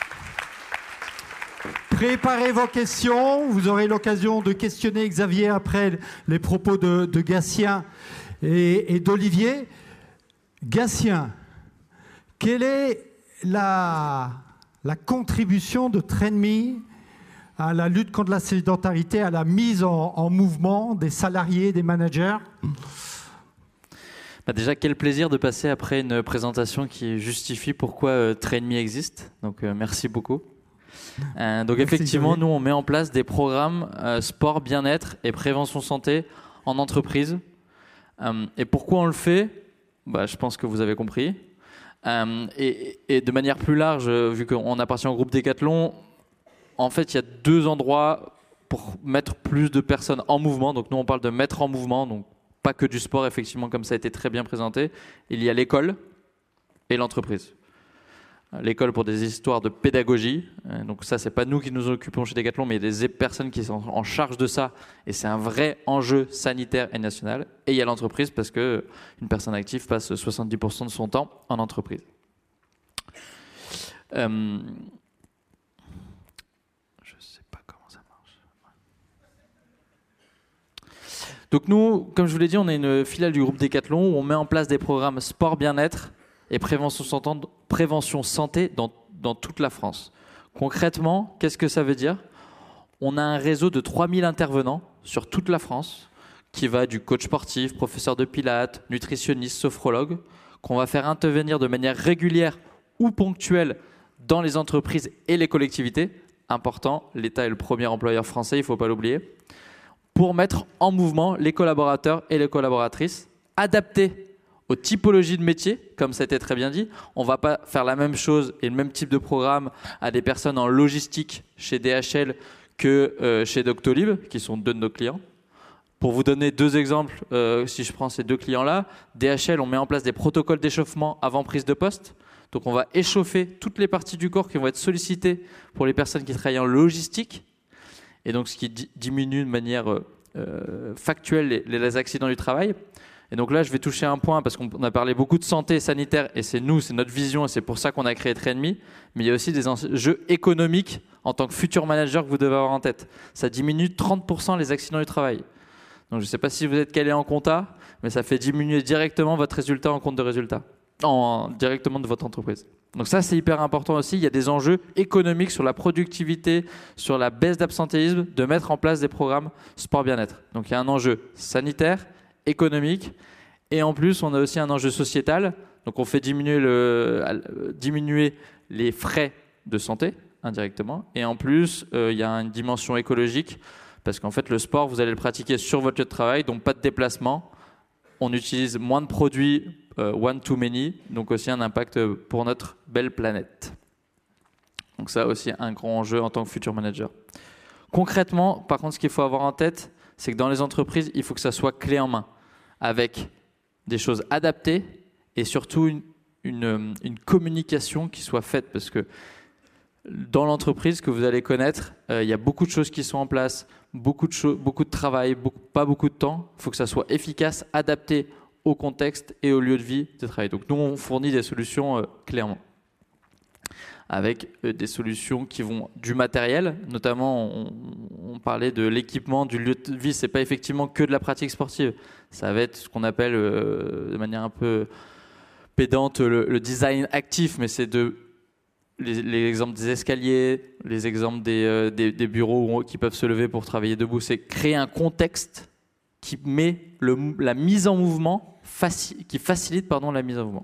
Speaker 1: Préparez vos questions, vous aurez l'occasion de questionner Xavier après les propos de Gatien et d'Olivier. Gatien, quelle est la contribution de Trainme à la lutte contre la sédentarité, à la mise en mouvement des salariés, des managers ?
Speaker 3: Déjà, quel plaisir de passer après une présentation qui justifie pourquoi Trainme existe. Donc, merci beaucoup. Donc, effectivement, nous, on met en place des programmes sport, bien-être et prévention santé en entreprise. Et pourquoi on le fait ? Je pense que vous avez compris. Et de manière plus large, vu qu'on appartient au groupe Decathlon, en fait, il y a 2 endroits pour mettre plus de personnes en mouvement. Donc, nous, on parle de mettre en mouvement, donc pas que du sport, effectivement, comme ça a été très bien présenté. Il y a l'école et l'entreprise. L'école pour des histoires de pédagogie. Donc ça, c'est pas nous qui nous occupons chez Decathlon, mais il y a des personnes qui sont en charge de ça. Et c'est un vrai enjeu sanitaire et national. Et il y a l'entreprise parce qu'une personne active passe 70% de son temps en entreprise. Je ne sais pas comment ça marche. Donc nous, comme je vous l'ai dit, on est une filiale du groupe Decathlon où on met en place des programmes sport bien-être et prévention santé dans toute la France. Concrètement, qu'est-ce que ça veut dire ? On a un réseau de 3000 intervenants sur toute la France qui va du coach sportif, professeur de pilates, nutritionniste, sophrologue, qu'on va faire intervenir de manière régulière ou ponctuelle dans les entreprises et les collectivités important, l'État est le premier employeur français, il ne faut pas l'oublier, pour mettre en mouvement les collaborateurs et les collaboratrices, adaptés aux typologies de métiers, comme ça a été très bien dit. On ne va pas faire la même chose et le même type de programme à des personnes en logistique chez DHL que chez Doctolib, qui sont deux de nos clients. Pour vous donner deux exemples, si je prends ces deux clients-là, DHL, on met en place des protocoles d'échauffement avant prise de poste. Donc on va échauffer toutes les parties du corps qui vont être sollicitées pour les personnes qui travaillent en logistique. Et donc ce qui diminue de manière factuelle les accidents du travail. Et donc là, je vais toucher un point parce qu'on a parlé beaucoup de santé sanitaire et c'est notre vision et c'est pour ça qu'on a créé Trainme. Mais il y a aussi des enjeux économiques en tant que futur manager que vous devez avoir en tête. Ça diminue 30% les accidents du travail. Donc je ne sais pas si vous êtes calé en compta, mais ça fait diminuer directement votre résultat en compte de résultat, directement de votre entreprise. Donc ça, c'est hyper important aussi. Il y a des enjeux économiques sur la productivité, sur la baisse d'absentéisme, de mettre en place des programmes sport bien-être. Donc il y a un enjeu sanitaire, économique, et en plus, on a aussi un enjeu sociétal. Donc on fait diminuer les frais de santé indirectement, et en plus, il y a une dimension écologique, parce qu'en fait, le sport, vous allez le pratiquer sur votre lieu de travail, donc pas de déplacement. On utilise moins de produits one to many, donc aussi un impact pour notre belle planète. Donc ça aussi un grand enjeu en tant que futur manager. Concrètement, par contre, ce qu'il faut avoir en tête, c'est que dans les entreprises, il faut que ça soit clé en main, avec des choses adaptées et surtout une communication qui soit faite, parce que dans l'entreprise que vous allez connaître, il y a beaucoup de choses qui sont en place, beaucoup de travail, pas beaucoup de temps. Il faut que ça soit efficace, adapté au contexte et au lieu de vie de travail. Donc nous, on fournit des solutions clairement, avec des solutions qui vont du matériel, notamment on parlait de l'équipement, du lieu de vie. C'est pas effectivement que de la pratique sportive. Ça va être ce qu'on appelle de manière un peu pédante le design actif, mais c'est les exemples des escaliers, les exemples des bureaux qui peuvent se lever pour travailler debout. C'est créer un contexte qui met la mise en mouvement, qui facilite la mise en mouvement.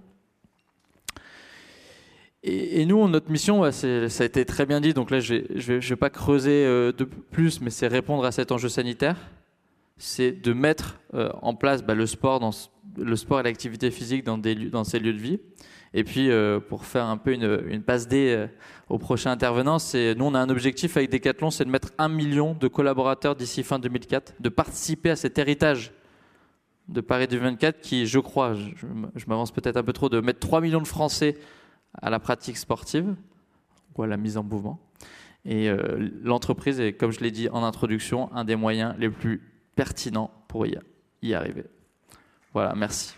Speaker 3: Et nous, notre mission, ça a été très bien dit, donc là je vais pas creuser de plus, mais c'est répondre à cet enjeu sanitaire. C'est de mettre en place le sport et l'activité physique dans ces lieux de vie. Et puis, pour faire un peu une passe D au prochain intervenant, nous, on a un objectif avec Decathlon, c'est de mettre 1 million de collaborateurs d'ici fin 2004, de participer à cet héritage de Paris 2024 qui, je crois, je m'avance peut-être un peu trop, de mettre 3 millions de Français à la pratique sportive, ou à la mise en mouvement. Et l'entreprise est, comme je l'ai dit en introduction, un des moyens les plus pertinents pour y arriver. Voilà, merci.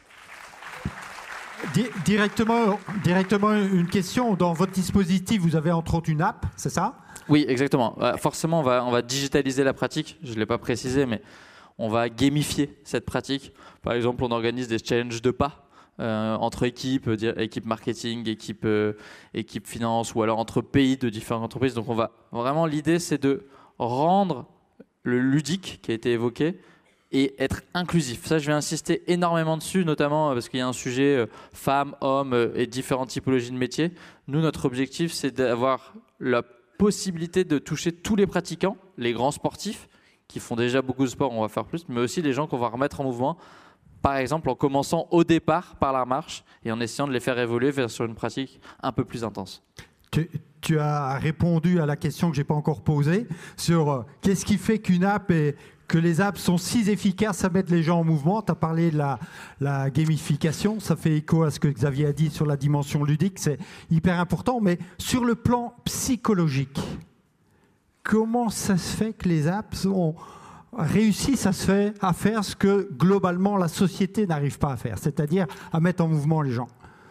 Speaker 1: Directement une question. Dans votre dispositif, vous avez entre autres une app, c'est ça ?
Speaker 3: Oui, exactement. Forcément, on va digitaliser la pratique. Je ne l'ai pas précisé, mais on va gamifier cette pratique. Par exemple, on organise des challenges de pas entre équipes, équipe marketing, équipe finance, ou alors entre pays de différentes entreprises. Donc, vraiment, l'idée, c'est de rendre le ludique qui a été évoqué et être inclusif. Ça, je vais insister énormément dessus, notamment parce qu'il y a un sujet femmes, hommes et différentes typologies de métiers. Nous, notre objectif, c'est d'avoir la possibilité de toucher tous les pratiquants, les grands sportifs qui font déjà beaucoup de sport, on va faire plus, mais aussi les gens qu'on va remettre en mouvement, par exemple en commençant au départ par la marche et en essayant de les faire évoluer sur une pratique un peu plus intense.
Speaker 1: Tu as répondu à la question que je n'ai pas encore posée sur qu'est-ce qui fait qu'une app que les apps sont si efficaces à mettre les gens en mouvement. Tu as parlé de la gamification, ça fait écho à ce que Xavier a dit sur la dimension ludique, c'est hyper important, mais sur le plan psychologique, comment ça se fait que les apps réussissent à faire ce que globalement la société n'arrive pas à faire, c'est-à-dire à mettre en mouvement les gens?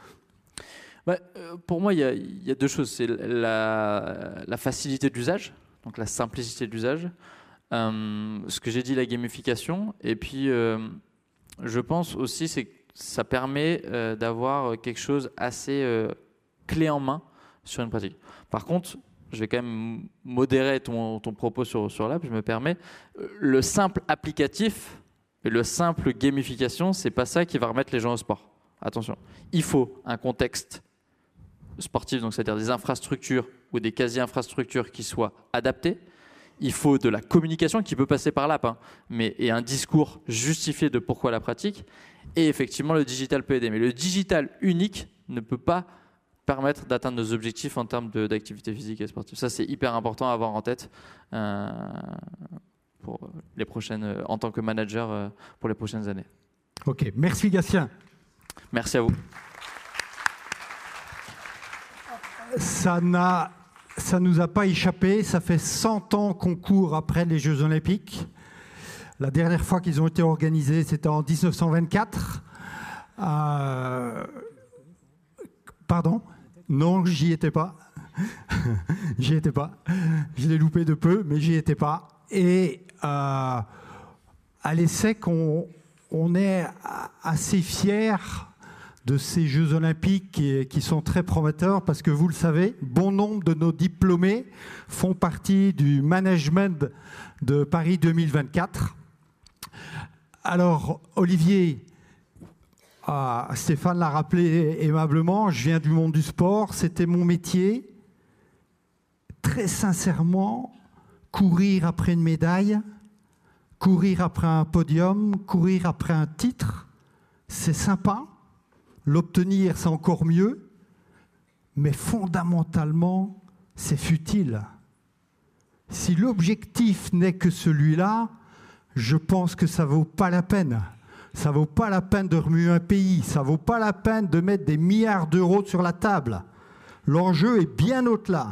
Speaker 3: Pour moi, il y a deux choses. C'est la facilité d'usage, donc la simplicité d'usage. Ce que j'ai dit, la gamification. Et puis, je pense aussi c'est que ça permet d'avoir quelque chose assez clé en main sur une pratique. Par contre, je vais quand même modérer ton propos sur l'app, je me permets. Le simple applicatif et le simple gamification, c'est pas ça qui va remettre les gens au sport. Attention, il faut un contexte sportif, donc c'est-à-dire des infrastructures ou des quasi-infrastructures qui soient adaptées. Il faut de la communication qui peut passer par l'app, et un discours justifié de pourquoi la pratique. Et effectivement, le digital peut aider. Mais le digital unique ne peut pas permettre d'atteindre nos objectifs en termes d'activité physique et sportive. Ça, c'est hyper important à avoir en tête pour les prochaines, en tant que manager pour les prochaines années.
Speaker 1: Ok, merci Gatien.
Speaker 3: Merci à vous.
Speaker 1: Ça nous a pas échappé, ça fait 100 ans qu'on court après les Jeux Olympiques. La dernière fois qu'ils ont été organisés, c'était en 1924. Pardon ? Non, j'y étais pas. J'y étais pas. Je l'ai loupé de peu, mais j'y étais pas. Et à l'ESSEC, on est assez fiers de ces Jeux Olympiques qui sont très prometteurs parce que vous le savez, bon nombre de nos diplômés font partie du management de Paris 2024. Alors, Olivier, Stéphane l'a rappelé aimablement, je viens du monde du sport, c'était mon métier. Très sincèrement, courir après une médaille, courir après un podium, courir après un titre, c'est sympa. L'obtenir, c'est encore mieux, mais fondamentalement, c'est futile. Si l'objectif n'est que celui-là, je pense que ça ne vaut pas la peine. Ça ne vaut pas la peine de remuer un pays, ça ne vaut pas la peine de mettre des milliards d'euros sur la table. L'enjeu est bien au-delà.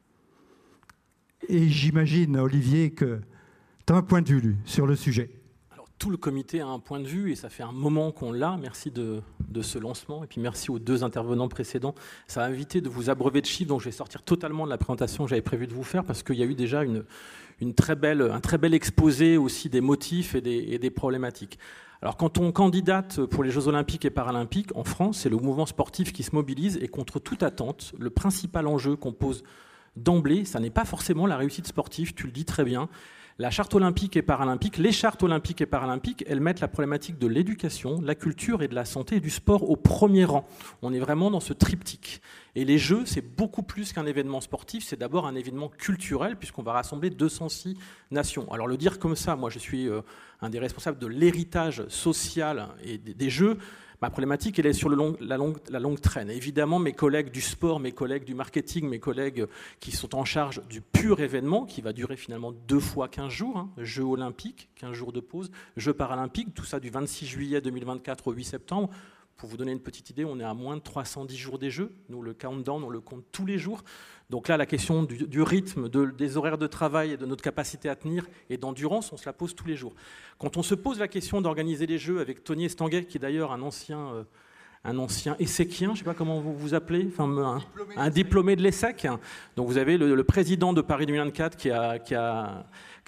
Speaker 1: Et j'imagine, Olivier, que tu as un point de vue sur le sujet.
Speaker 4: Tout le comité a un point de vue et ça fait un moment qu'on l'a. Merci de ce lancement et puis merci aux deux intervenants précédents. Ça a évité de vous abreuver de chiffres, donc je vais sortir totalement de la présentation que j'avais prévu de vous faire parce qu'il y a eu déjà un très bel exposé aussi des motifs et des problématiques. Alors quand on candidate pour les Jeux Olympiques et Paralympiques, en France, c'est le mouvement sportif qui se mobilise et contre toute attente, le principal enjeu qu'on pose d'emblée, ça n'est pas forcément la réussite sportive, tu le dis très bien. La charte olympique et paralympique, les chartes olympiques et paralympiques, elles mettent la problématique de l'éducation, de la culture et de la santé et du sport au premier rang. On est vraiment dans ce triptyque. Et les Jeux, c'est beaucoup plus qu'un événement sportif, c'est d'abord un événement culturel puisqu'on va rassembler 206 nations. Alors le dire comme ça, moi je suis un des responsables de l'héritage social et des Jeux. Ma problématique, elle est sur la longue traîne. Évidemment, mes collègues du sport, mes collègues du marketing, mes collègues qui sont en charge du pur événement, qui va durer finalement 2 fois 15 jours, Jeux olympiques, 15 jours de pause, Jeux paralympiques, tout ça du 26 juillet 2024 au 8 septembre. Pour vous donner une petite idée, on est à moins de 310 jours des Jeux. Nous, le countdown, on le compte tous les jours. Donc là, la question du rythme, des horaires de travail et de notre capacité à tenir et d'endurance, on se la pose tous les jours. Quand on se pose la question d'organiser les Jeux avec Tony Estanguet, qui est d'ailleurs un ancien ESSECien, je ne sais pas comment vous vous appelez, un diplômé de l'ESSEC. Donc vous avez le président de Paris 2024 qui a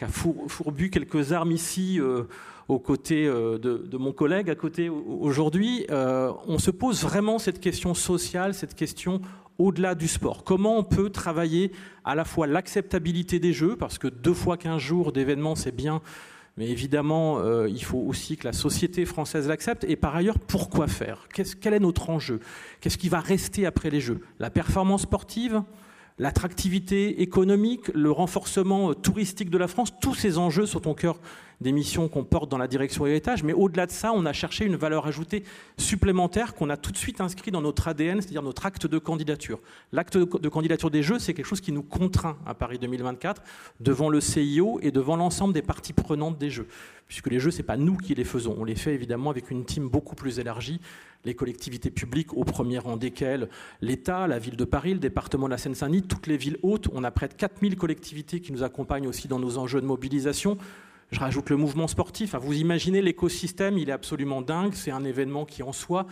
Speaker 4: fourbu quelques armes ici aux côtés de mon collègue à côté aujourd'hui. On se pose vraiment cette question sociale, cette question au-delà du sport. Comment on peut travailler à la fois l'acceptabilité des Jeux, parce que 2 fois 15 jours d'événements, c'est bien, mais évidemment, il faut aussi que la société française l'accepte. Et par ailleurs, pourquoi faire ? Quel est notre enjeu ? Qu'est-ce qui va rester après les Jeux ? La performance sportive ? L'attractivité économique, le renforcement touristique de la France, tous ces enjeux sont au cœur des missions qu'on porte dans la direction héritage. Mais au-delà de ça, on a cherché une valeur ajoutée supplémentaire qu'on a tout de suite inscrit dans notre ADN, c'est-à-dire notre acte de candidature. L'acte de candidature des Jeux, c'est quelque chose qui nous contraint à Paris 2024 devant le CIO et devant l'ensemble des parties prenantes des Jeux. Puisque les Jeux, ce n'est pas nous qui les faisons. On les fait évidemment avec une team beaucoup plus élargie. Les collectivités publiques, au premier rang desquelles l'État, la ville de Paris, le département de la Seine-Saint-Denis, toutes les villes hautes. On a près de 4000 collectivités qui nous accompagnent aussi dans nos enjeux de mobilisation. Je rajoute le mouvement sportif. Vous imaginez l'écosystème, il est absolument dingue. C'est un événement qui en soi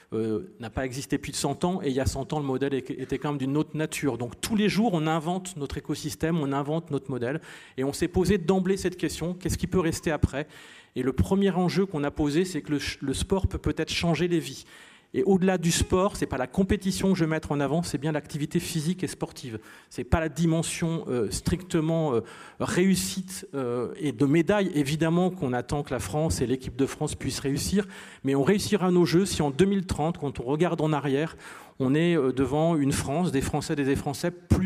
Speaker 4: n'a pas existé depuis 100 ans. Et il y a 100 ans, le modèle était quand même d'une autre nature. Donc tous les jours, on invente notre écosystème, on invente notre modèle. Et on s'est posé d'emblée cette question, qu'est-ce qui peut rester après ? Et le premier enjeu qu'on a posé, c'est que le sport peut peut-être changer les vies. Et au-delà du sport, ce n'est pas la compétition que je vais mettre en avant, c'est bien l'activité physique et sportive. Ce n'est pas la dimension strictement réussite et de médaille. Évidemment qu'on attend que la France et l'équipe de France puissent réussir, mais on réussira nos Jeux si en 2030, quand on regarde en arrière, on est devant une France, des Français, des Français plus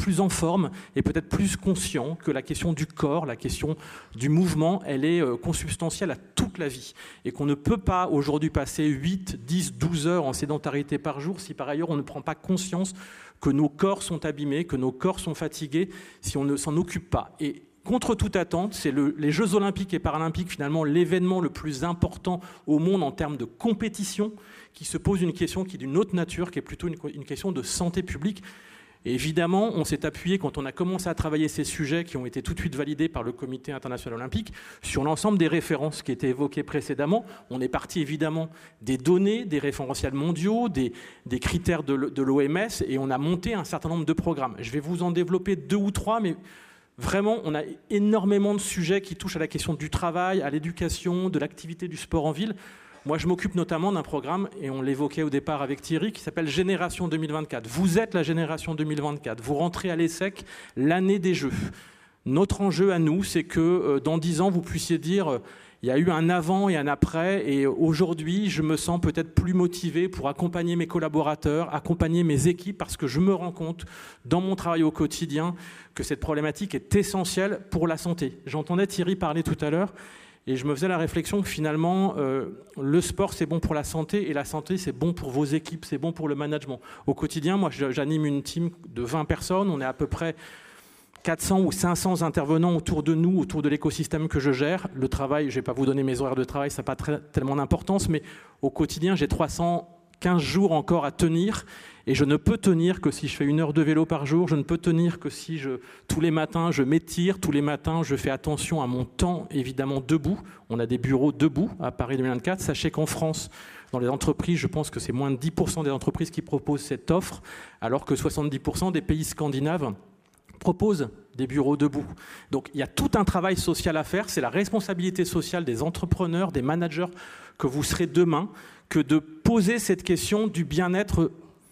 Speaker 4: plus en forme et peut-être plus conscient que la question du corps, la question du mouvement, elle est consubstantielle à toute la vie. Et qu'on ne peut pas aujourd'hui passer 8, 10, 12 heures en sédentarité par jour si par ailleurs on ne prend pas conscience que nos corps sont abîmés, que nos corps sont fatigués, si on ne s'en occupe pas. Et contre toute attente, c'est les Jeux Olympiques et Paralympiques, finalement, l'événement le plus important au monde en termes de compétition, qui se pose une question qui est d'une autre nature, qui est plutôt une question de santé publique. Et évidemment, on s'est appuyé, quand on a commencé à travailler ces sujets, qui ont été tout de suite validés par le Comité international olympique, sur l'ensemble des références qui étaient évoquées précédemment. On est parti évidemment des données, des référentiels mondiaux, des critères de l'OMS, et on a monté un certain nombre de programmes. Je vais vous en développer 2 ou 3, mais vraiment, on a énormément de sujets qui touchent à la question du travail, à l'éducation, de l'activité du sport en ville. Moi, je m'occupe notamment d'un programme, et on l'évoquait au départ avec Thierry, qui s'appelle Génération 2024. Vous êtes la Génération 2024. Vous rentrez à l'ESSEC l'année des Jeux. Notre enjeu à nous, c'est que dans 10 ans, vous puissiez dire il y a eu un avant et un après, et aujourd'hui, je me sens peut-être plus motivé pour accompagner mes collaborateurs, accompagner mes équipes, parce que je me rends compte, dans mon travail au quotidien, que cette problématique est essentielle pour la santé. J'entendais Thierry parler tout à l'heure, et je me faisais la réflexion que finalement, le sport, c'est bon pour la santé, et la santé, c'est bon pour vos équipes, c'est bon pour le management. Au quotidien, moi, j'anime une team de 20 personnes, on est à peu près 400 ou 500 intervenants autour de nous, autour de l'écosystème que je gère. Le travail, je ne vais pas vous donner mes horaires de travail, ça n'a pas tellement d'importance, mais au quotidien, j'ai 315 jours encore à tenir, et je ne peux tenir que si je fais 1 heure de vélo par jour, je ne peux tenir que si tous les matins je m'étire, tous les matins je fais attention à mon temps, évidemment debout. On a des bureaux debout à Paris 2024. Sachez qu'en France, dans les entreprises, je pense que c'est moins de 10% des entreprises qui proposent cette offre, alors que 70% des pays scandinaves proposent des bureaux debout. Donc il y a tout un travail social à faire, c'est la responsabilité sociale des entrepreneurs, des managers que vous serez demain, que de poser cette question du bien-être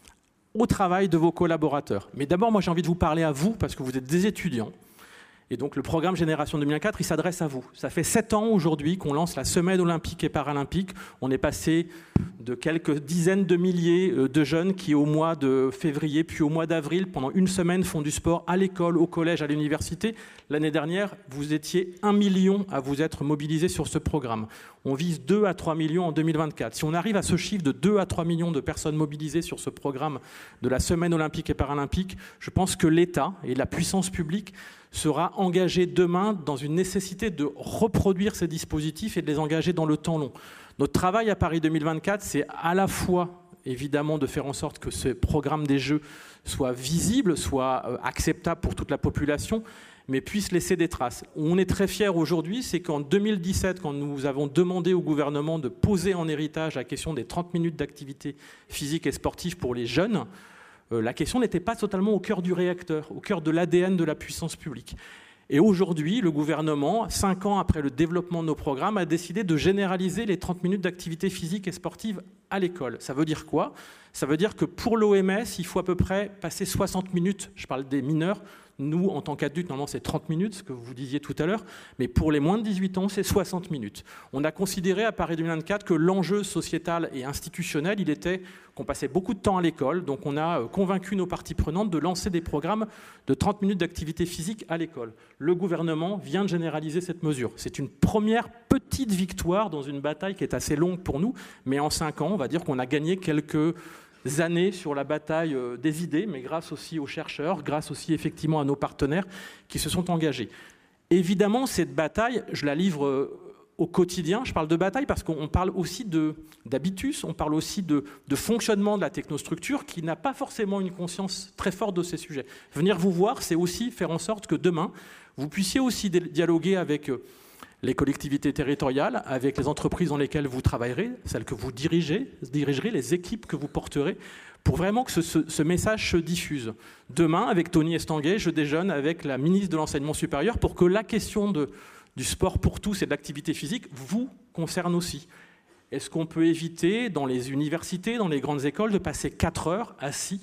Speaker 4: au travail de vos collaborateurs. Mais d'abord, moi j'ai envie de vous parler à vous, parce que vous êtes des étudiants. Et donc le programme Génération 2004, il s'adresse à vous. Ça fait 7 ans aujourd'hui qu'on lance la semaine olympique et paralympique. On est passé de quelques dizaines de milliers de jeunes qui, au mois de février, puis au mois d'avril, pendant 1 semaine, font du sport à l'école, au collège, à l'université. L'année dernière, vous étiez 1 million à vous être mobilisés sur ce programme. On vise 2 à 3 millions en 2024. Si on arrive à ce chiffre de 2 à 3 millions de personnes mobilisées sur ce programme de la semaine olympique et paralympique, je pense que l'État et la puissance publique sera engagé demain dans une nécessité de reproduire ces dispositifs et de les engager dans le temps long. Notre travail à Paris 2024, c'est à la fois, évidemment, de faire en sorte que ce programme des Jeux soit visible, soit acceptable pour toute la population, mais puisse laisser des traces. On est très fiers aujourd'hui, c'est qu'en 2017, quand nous avons demandé au gouvernement de poser en héritage la question des 30 minutes d'activité physique et sportive pour les jeunes, la question n'était pas totalement au cœur du réacteur, au cœur de l'ADN de la puissance publique. Et aujourd'hui, le gouvernement, 5 ans après le développement de nos programmes, a décidé de généraliser les 30 minutes d'activité physique et sportive à l'école. Ça veut dire quoi ? Ça veut dire que pour l'OMS, il faut à peu près passer 60 minutes, je parle des mineurs. Nous, en tant qu'adultes, normalement, c'est 30 minutes, ce que vous disiez tout à l'heure, mais pour les moins de 18 ans, c'est 60 minutes. On a considéré à Paris 2024 que l'enjeu sociétal et institutionnel, il était qu'on passait beaucoup de temps à l'école, donc on a convaincu nos parties prenantes de lancer des programmes de 30 minutes d'activité physique à l'école. Le gouvernement vient de généraliser cette mesure. C'est une première petite victoire dans une bataille qui est assez longue pour nous, mais en 5 ans, on va dire qu'on a gagné quelques années sur la bataille des idées, mais grâce aussi aux chercheurs, grâce aussi effectivement à nos partenaires qui se sont engagés. Évidemment, cette bataille, je la livre au quotidien. Je parle de bataille parce qu'on parle aussi d'habitus, on parle aussi de fonctionnement de la technostructure qui n'a pas forcément une conscience très forte de ces sujets. Venir vous voir, c'est aussi faire en sorte que demain, vous puissiez aussi dialoguer avec les collectivités territoriales, avec les entreprises dans lesquelles vous travaillerez, celles que vous dirigerez, les équipes que vous porterez, pour vraiment que ce message se diffuse. Demain, avec Tony Estanguet, je déjeune avec la ministre de l'Enseignement supérieur pour que la question du sport pour tous et de l'activité physique vous concerne aussi. Est-ce qu'on peut éviter, dans les universités, dans les grandes écoles, de passer 4 heures assis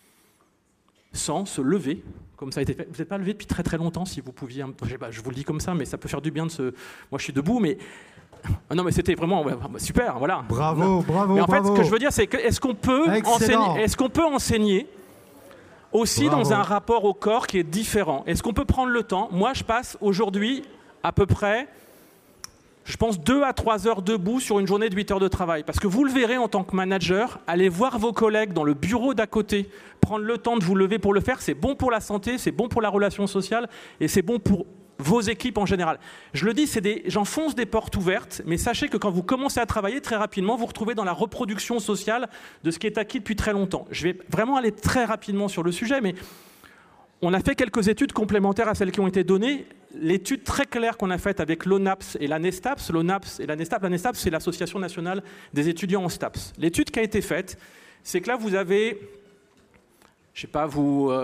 Speaker 4: sans se lever, comme ça a été fait. Vous n'êtes pas levé depuis très très longtemps, si vous pouviez... Je vous le dis comme ça, mais ça peut faire du bien de se... Moi, je suis debout, mais... Non, mais c'était vraiment super, voilà.
Speaker 1: Bravo, bravo,
Speaker 4: mais en
Speaker 1: bravo.
Speaker 4: fait, ce que je veux dire, c'est que est-ce qu'on peut enseigner aussi
Speaker 1: Bravo.
Speaker 4: dans un rapport au corps qui est différent. Est-ce qu'on peut prendre le temps? Moi, je passe aujourd'hui à peu près, je pense, 2 à 3 heures debout sur une journée de 8 heures de travail. Parce que vous le verrez en tant que manager, allez voir vos collègues dans le bureau d'à côté, prendre le temps de vous lever pour le faire, c'est bon pour la santé, c'est bon pour la relation sociale et c'est bon pour vos équipes en général. Je le dis, j'enfonce des portes ouvertes, mais sachez que quand vous commencez à travailler, très rapidement, vous retrouvez dans la reproduction sociale de ce qui est acquis depuis très longtemps. Je vais vraiment aller très rapidement sur le sujet, mais on a fait quelques études complémentaires à celles qui ont été données. L'étude très claire qu'on a faite avec l'ONAPS et la NESTAPS, l'ONAPS et la NESTAPS, c'est l'Association nationale des étudiants en STAPS. L'étude qui a été faite, c'est que là, vous avez, je sais pas,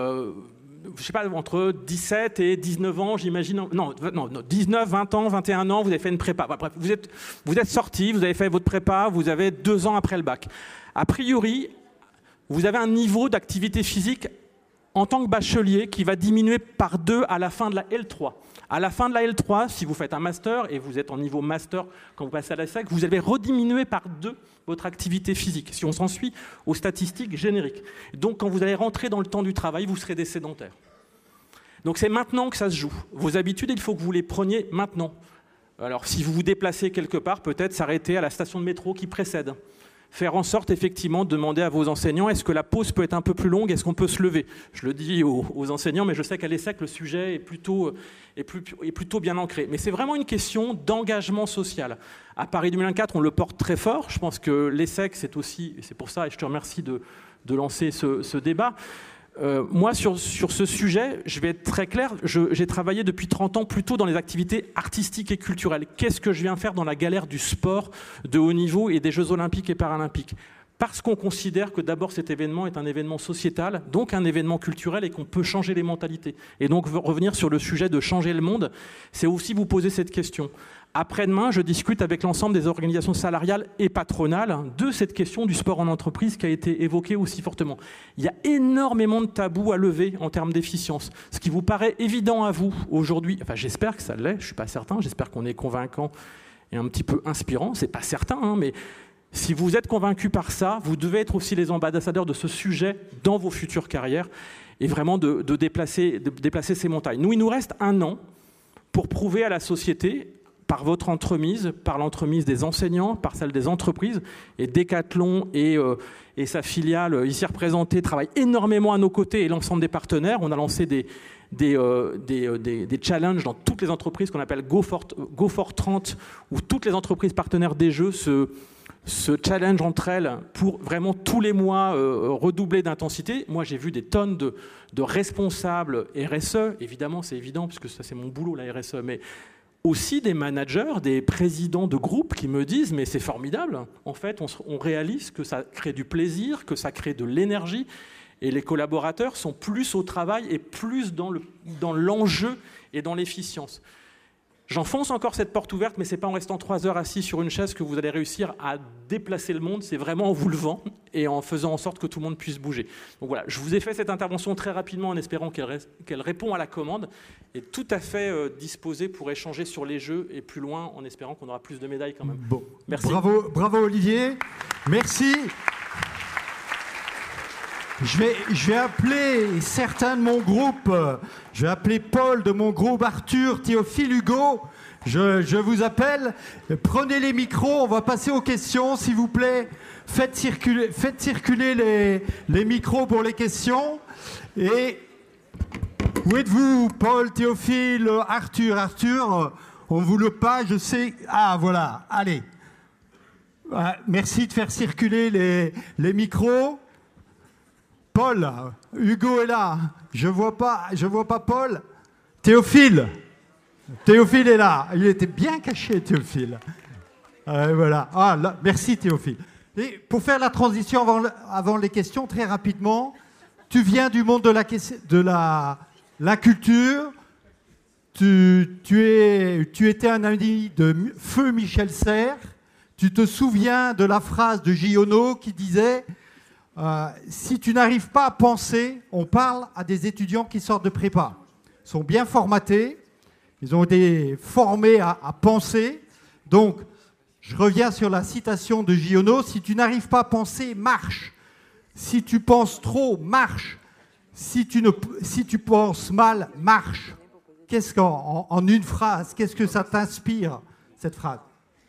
Speaker 4: entre 17 et 19 ans, j'imagine. Non, 19, 20 ans, 21 ans, vous avez fait une prépa. Bref, vous êtes sorti, vous avez fait votre prépa, vous avez 2 ans après le bac. A priori, vous avez un niveau d'activité physique en tant que bachelier qui va diminuer par 2 à la fin de la L3. À la fin de la L3, si vous faites un master et vous êtes en niveau master quand vous passez à la SEC, vous allez rediminuer par 2 votre activité physique, si on s'en suit aux statistiques génériques. Donc quand vous allez rentrer dans le temps du travail, vous serez des sédentaires. Donc c'est maintenant que ça se joue. Vos habitudes, il faut que vous les preniez maintenant. Alors si vous vous déplacez quelque part, peut-être s'arrêter à la station de métro qui précède. Faire en sorte, effectivement, de demander à vos enseignants, est-ce que la pause peut être un peu plus longue, est-ce qu'on peut se lever? Je le dis aux enseignants, mais je sais qu'à l'ESSEC, le sujet est plutôt bien ancré. Mais c'est vraiment une question d'engagement social. À Paris 2024, on le porte très fort. Je pense que l'ESSEC, c'est aussi, et c'est pour ça, et je te remercie de lancer ce débat. Moi, sur ce sujet, je vais être très clair, j'ai travaillé depuis 30 ans plutôt dans les activités artistiques et culturelles. Qu'est-ce que je viens faire dans la galère du sport de haut niveau et des Jeux olympiques et paralympiques? Parce qu'on considère que d'abord cet événement est un événement sociétal, donc un événement culturel et qu'on peut changer les mentalités. Et donc revenir sur le sujet de changer le monde, c'est aussi vous poser cette question. Après-demain, je discute avec l'ensemble des organisations salariales et patronales de cette question du sport en entreprise qui a été évoquée aussi fortement. Il y a énormément de tabous à lever en termes d'efficience. Ce qui vous paraît évident à vous aujourd'hui, enfin j'espère que ça l'est, je ne suis pas certain, j'espère qu'on est convaincant et un petit peu inspirant, c'est pas certain, hein, mais si vous êtes convaincu par ça, vous devez être aussi les ambassadeurs de ce sujet dans vos futures carrières et vraiment de déplacer ces montagnes. Nous, il nous reste 1 an pour prouver à la société, par votre entremise, par l'entremise des enseignants, par celle des entreprises, et Decathlon et sa filiale ici représentée travaillent énormément à nos côtés et l'ensemble des partenaires. On a lancé des challenges dans toutes les entreprises qu'on appelle Go for 30, où toutes les entreprises partenaires des Jeux se challenge entre elles pour vraiment tous les mois redoubler d'intensité. Moi, j'ai vu des tonnes de responsables RSE, évidemment, c'est évident, puisque ça, c'est mon boulot, la RSE, mais aussi des managers, des présidents de groupes qui me disent « mais c'est formidable, en fait, on réalise que ça crée du plaisir, que ça crée de l'énergie, et les collaborateurs sont plus au travail et plus dans l'enjeu et dans l'efficience ». J'enfonce encore cette porte ouverte, mais ce n'est pas en restant 3 heures assis sur une chaise que vous allez réussir à déplacer le monde, c'est vraiment en vous levant et en faisant en sorte que tout le monde puisse bouger. Donc voilà, je vous ai fait cette intervention très rapidement en espérant qu'elle répond à la commande et tout à fait disposé pour échanger sur les Jeux et plus loin en espérant qu'on aura plus de médailles quand même.
Speaker 1: Bon.
Speaker 4: Merci.
Speaker 1: Bravo Olivier, merci. Je vais appeler certains de mon groupe. Je vais appeler Paul de mon groupe, Arthur, Théophile, Hugo. Je vous appelle. Prenez les micros, on va passer aux questions, s'il vous plaît. Faites circuler les micros pour les questions. Et où êtes-vous, Paul, Théophile, Arthur? Arthur, on ne vous le pas, je sais. Ah, voilà, allez. Merci de faire circuler les micros. Paul, Hugo est là. Je vois pas Paul. Théophile est là. Il était bien caché, Théophile. Voilà. Ah, là, merci, Théophile. Et pour faire la transition avant les questions, très rapidement, tu viens du monde de la culture. Tu étais un ami de feu Michel Serres. Tu te souviens de la phrase de Giono qui disait si tu n'arrives pas à penser, on parle à des étudiants qui sortent de prépa. Ils sont bien formatés, ils ont été formés à penser. Donc, je reviens sur la citation de Giono, si tu n'arrives pas à penser, marche. Si tu penses trop, marche. si tu penses mal, marche. Qu'est-ce en une phrase, qu'est-ce que ça t'inspire, cette phrase?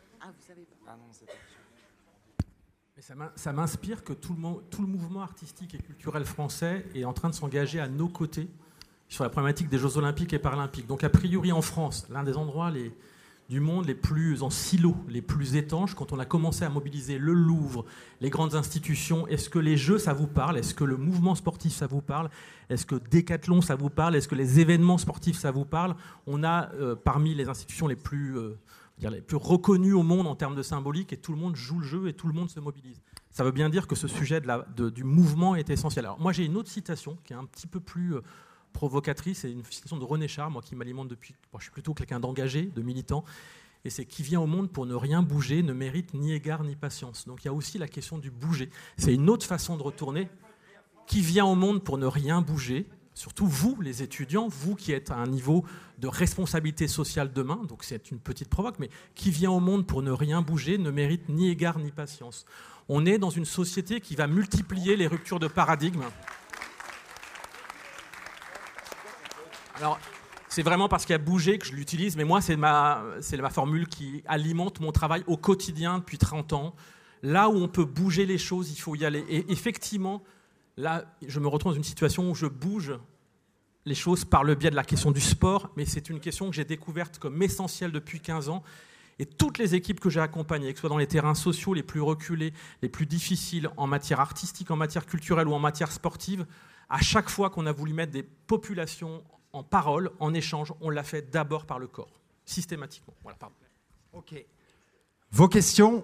Speaker 4: Ça m'inspire que tout le mouvement artistique et culturel français est en train de s'engager à nos côtés sur la problématique des Jeux Olympiques et Paralympiques. Donc a priori en France, l'un des endroits du monde les plus en silo, les plus étanches, quand on a commencé à mobiliser le Louvre, les grandes institutions, est-ce que les Jeux ça vous parle? Est-ce que le mouvement sportif ça vous parle? Est-ce que Décathlon ça vous parle? Est-ce que les événements sportifs ça vous parle? On a parmi les institutions les plus reconnues au monde en termes de symbolique, et tout le monde joue le jeu et tout le monde se mobilise. Ça veut bien dire que ce sujet du mouvement est essentiel. Alors moi j'ai une autre citation qui est un petit peu plus provocatrice, c'est une citation de René Char, moi qui m'alimente depuis... je suis plutôt quelqu'un d'engagé, de militant, et c'est « Qui vient au monde pour ne rien bouger ne mérite ni égard ni patience ». Donc il y a aussi la question du bouger. C'est une autre façon de retourner. Qui vient au monde pour ne rien bouger, surtout vous, les étudiants, vous qui êtes à un niveau de responsabilité sociale demain, donc c'est une petite provoque, mais qui vient au monde pour ne rien bouger ne mérite ni égard ni patience. On est dans une société qui va multiplier les ruptures de paradigme. Alors, c'est vraiment parce qu'il y a bougé que je l'utilise, mais moi, c'est ma formule qui alimente mon travail au quotidien depuis 30 ans. Là où on peut bouger les choses, il faut y aller. Et effectivement, là, je me retrouve dans une situation où je bouge les choses par le biais de la question du sport, mais c'est une question que j'ai découverte comme essentielle depuis 15 ans. Et toutes les équipes que j'ai accompagnées, que ce soit dans les terrains sociaux les plus reculés, les plus difficiles, en matière artistique, en matière culturelle ou en matière sportive, à chaque fois qu'on a voulu mettre des populations en parole, en échange, on l'a fait d'abord par le corps, systématiquement. Voilà, pardon.
Speaker 1: Ok. Vos questions?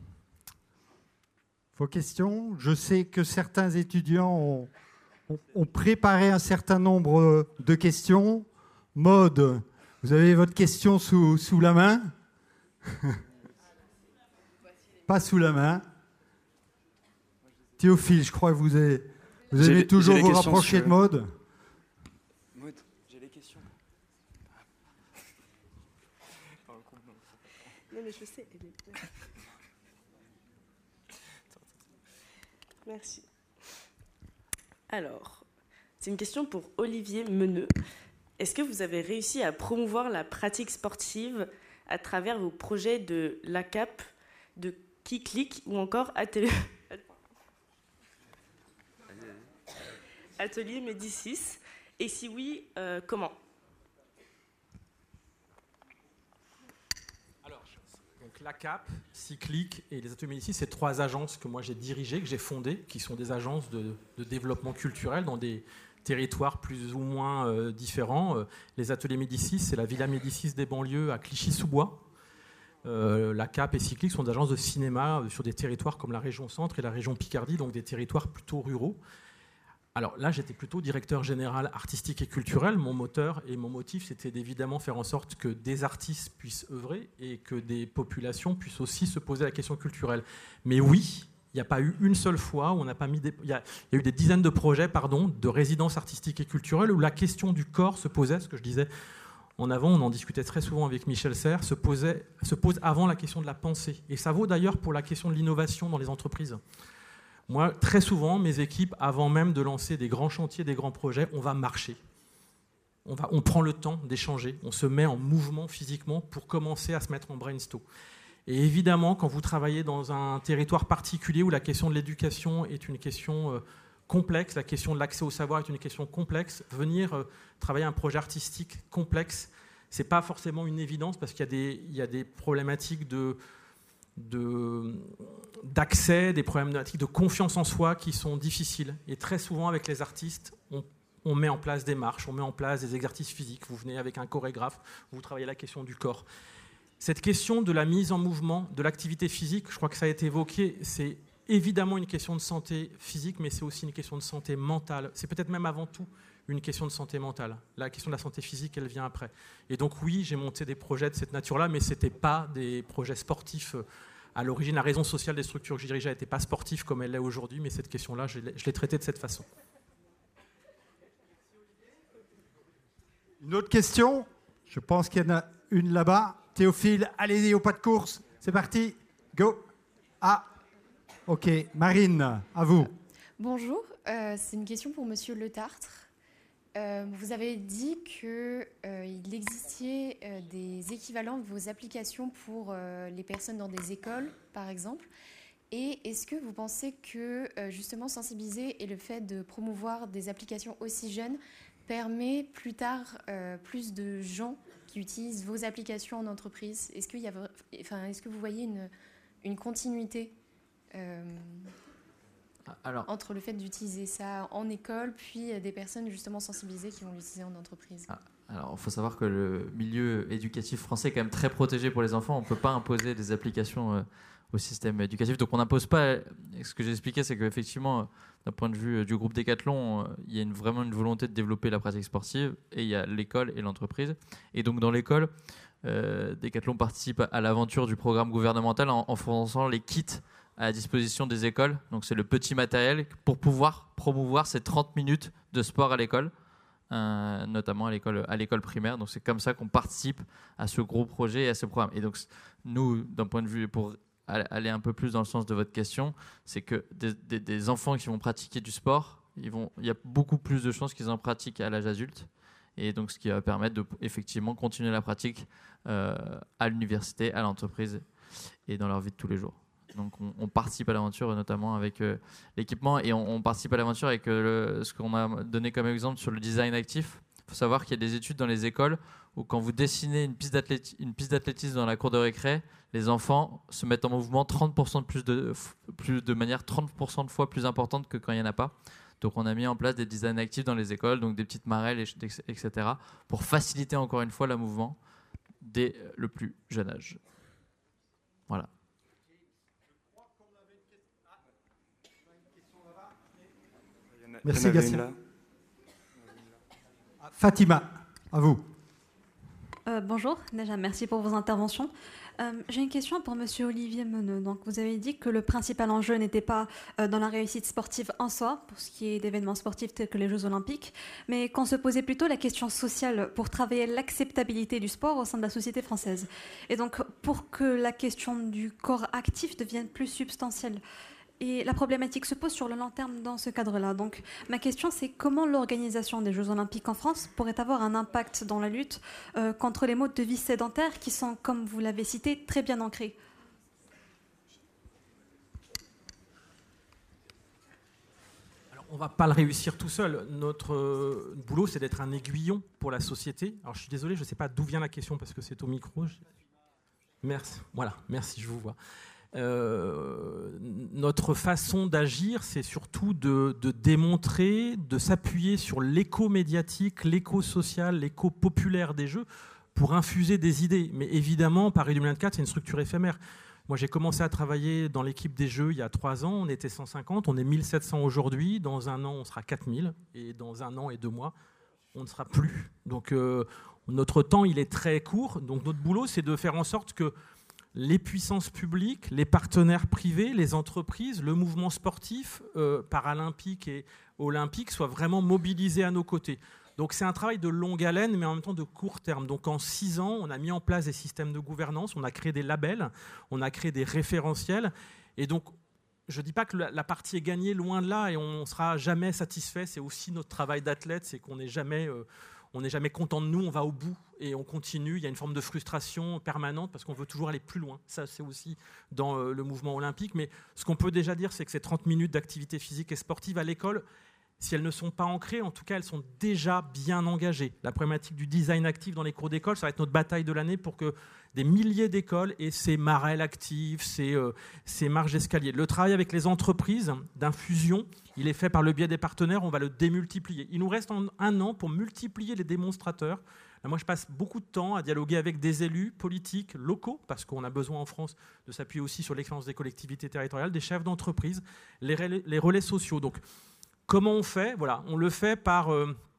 Speaker 1: Je sais que certains étudiants ont préparé un certain nombre de questions. Maud, vous avez votre question sous la main? Pas sous la main. Théophile, je crois que vous avez toujours vous rapprocher de Maud.
Speaker 5: Maud, j'ai les questions.
Speaker 6: Non, mais je sais. Merci. Alors, c'est une question pour Olivier Meneux. Est-ce que vous avez réussi à promouvoir la pratique sportive à travers vos projets de l'ACAP, de Kiklik ou encore Atelier Médicis? Et si oui, comment?
Speaker 4: Alors, donc l'ACAP, Cyclic et les Ateliers Médicis, c'est 3 agences que moi j'ai dirigées, que j'ai fondées, qui sont des agences de développement culturel dans des territoires plus ou moins différents. Les Ateliers Médicis, c'est la Villa Médicis des banlieues à Clichy-sous-Bois. l'ACAP et Cyclic sont des agences de cinéma sur des territoires comme la région Centre et la région Picardie, donc des territoires plutôt ruraux. Alors là, j'étais plutôt directeur général artistique et culturel. Mon moteur et mon motif, c'était d'évidemment faire en sorte que des artistes puissent œuvrer et que des populations puissent aussi se poser la question culturelle. Mais oui, il n'y a pas eu une seule fois où on n'a pas mis il y a eu des dizaines de projets, de résidences artistiques et culturelles où la question du corps se posait, ce que je disais en avant, on en discutait très souvent avec Michel Serres, se pose avant la question de la pensée. Et ça vaut d'ailleurs pour la question de l'innovation dans les entreprises. Moi, très souvent, mes équipes, avant même de lancer des grands chantiers, des grands projets, on va marcher. On prend le temps d'échanger, on se met en mouvement physiquement pour commencer à se mettre en brainstorm. Et évidemment, quand vous travaillez dans un territoire particulier où la question de l'éducation est une question complexe, la question de l'accès au savoir est une question complexe, venir travailler un projet artistique complexe, ce n'est pas forcément une évidence parce qu'il y a des problématiques d'accès, des problématiques de confiance en soi qui sont difficiles. Et très souvent, avec les artistes, on met en place des marches, on met en place des exercices physiques. Vous venez avec un chorégraphe, vous travaillez la question du corps. Cette question de la mise en mouvement, de l'activité physique, je crois que ça a été évoqué, c'est évidemment une question de santé physique, mais c'est aussi une question de santé mentale. C'est peut-être même avant tout une question de santé mentale. La question de la santé physique, elle vient après. Et donc oui, j'ai monté des projets de cette nature-là, mais ce n'étaient pas des projets sportifs. À l'origine, la raison sociale des structures que je dirigeais n'était pas sportive comme elle l'est aujourd'hui, mais cette question-là, je l'ai traitée de cette façon.
Speaker 1: Une autre question? Je pense qu'il y en a une là-bas. Théophile, allez-y au pas de course. C'est parti. Go. Ah, ok. Marine, à vous.
Speaker 7: Bonjour, c'est une question pour Monsieur Le Tartre. Vous avez dit qu'il existait des équivalents de vos applications pour les personnes dans des écoles, par exemple. Et est-ce que vous pensez que justement sensibiliser et le fait de promouvoir des applications aussi jeunes permet plus tard plus de gens qui utilisent vos applications en entreprise? Est-ce que vous voyez une continuité entre le fait d'utiliser ça en école, puis des personnes justement sensibilisées qui vont l'utiliser en entreprise?
Speaker 3: Alors, il faut savoir que le milieu éducatif français est quand même très protégé pour les enfants. On ne peut pas imposer des applications au système éducatif. Donc, on n'impose pas. Ce que j'ai expliqué, c'est qu'effectivement, d'un point de vue du groupe Decathlon, il y a vraiment une volonté de développer la pratique sportive, et il y a l'école et l'entreprise. Et donc, dans l'école, Decathlon participe à l'aventure du programme gouvernemental en fournissant les kits à la disposition des écoles. Donc c'est le petit matériel pour pouvoir promouvoir ces 30 minutes de sport à l'école, notamment à l'école primaire. Donc c'est comme ça qu'on participe à ce gros projet et à ce programme. Et donc nous, d'un point de vue, pour aller un peu plus dans le sens de votre question, c'est que des enfants qui vont pratiquer du sport, il y a beaucoup plus de chances qu'ils en pratiquent à l'âge adulte. Et donc ce qui va permettre de effectivement continuer la pratique à l'université, à l'entreprise et dans leur vie de tous les jours. Donc on participe à l'aventure, notamment avec l'équipement, et on participe à l'aventure avec ce qu'on a donné comme exemple sur le design actif. Il faut savoir qu'il y a des études dans les écoles où quand vous dessinez une piste d'athlétisme dans la cour de récré, les enfants se mettent en mouvement 30% de manière 30% de fois plus importante que quand il n'y en a pas. Donc on a mis en place des designs actifs dans les écoles, donc des petites marelles, etc., pour faciliter encore une fois le mouvement dès le plus jeune âge. Voilà.
Speaker 1: Merci Gatien. Fatima, à vous.
Speaker 8: Bonjour, déjà merci pour vos interventions. J'ai une question pour Monsieur Olivier Meneux. Donc, vous avez dit que le principal enjeu n'était pas dans la réussite sportive en soi, pour ce qui est d'événements sportifs tels que les Jeux Olympiques, mais qu'on se posait plutôt la question sociale pour travailler l'acceptabilité du sport au sein de la société française. Et donc, pour que la question du corps actif devienne plus substantielle. Et la problématique se pose sur le long terme dans ce cadre-là. Donc, ma question, c'est comment l'organisation des Jeux Olympiques en France pourrait avoir un impact dans la lutte contre les modes de vie sédentaires qui sont, comme vous l'avez cité, très bien ancrés.
Speaker 4: Alors, on ne va pas le réussir tout seul. Notre boulot, c'est d'être un aiguillon pour la société. Alors, je suis désolé, je ne sais pas d'où vient la question parce que c'est au micro. Merci. Voilà, merci, je vous vois. Notre façon d'agir, c'est surtout de démontrer, de s'appuyer sur l'écho médiatique, l'écho social, l'écho populaire des Jeux pour infuser des idées. Mais évidemment, Paris 2024, c'est une structure éphémère. Moi, j'ai commencé à travailler dans l'équipe des Jeux il y a 3 ans. On était 150, on est 1700 aujourd'hui. Dans 1 an, on sera 4000. Et dans 1 an et 2 mois, on ne sera plus. Donc, notre temps, il est très court. Donc, notre boulot, c'est de faire en sorte que les puissances publiques, les partenaires privés, les entreprises, le mouvement sportif, paralympique et olympique soient vraiment mobilisés à nos côtés. Donc c'est un travail de longue haleine, mais en même temps de court terme. Donc en 6 ans, on a mis en place des systèmes de gouvernance, on a créé des labels, on a créé des référentiels. Et donc, je ne dis pas que la partie est gagnée, loin de là, et on ne sera jamais satisfait. C'est aussi notre travail d'athlète, c'est qu'on n'est jamais content de nous, on va au bout et on continue. Il y a une forme de frustration permanente parce qu'on veut toujours aller plus loin. Ça, c'est aussi dans le mouvement olympique. Mais ce qu'on peut déjà dire, c'est que ces 30 minutes d'activité physique et sportive à l'école, si elles ne sont pas ancrées, en tout cas, elles sont déjà bien engagées. La problématique du design actif dans les cours d'école, ça va être notre bataille de l'année pour que des milliers d'écoles aient ces marelles actives, ces marches d'escalier. Le travail avec les entreprises d'infusion, il est fait par le biais des partenaires, on va le démultiplier. Il nous reste 1 an pour multiplier les démonstrateurs. Là, moi, je passe beaucoup de temps à dialoguer avec des élus politiques locaux, parce qu'on a besoin en France de s'appuyer aussi sur l'expérience des collectivités territoriales, des chefs d'entreprise, les relais sociaux. Donc, comment on fait ? Voilà, on le fait par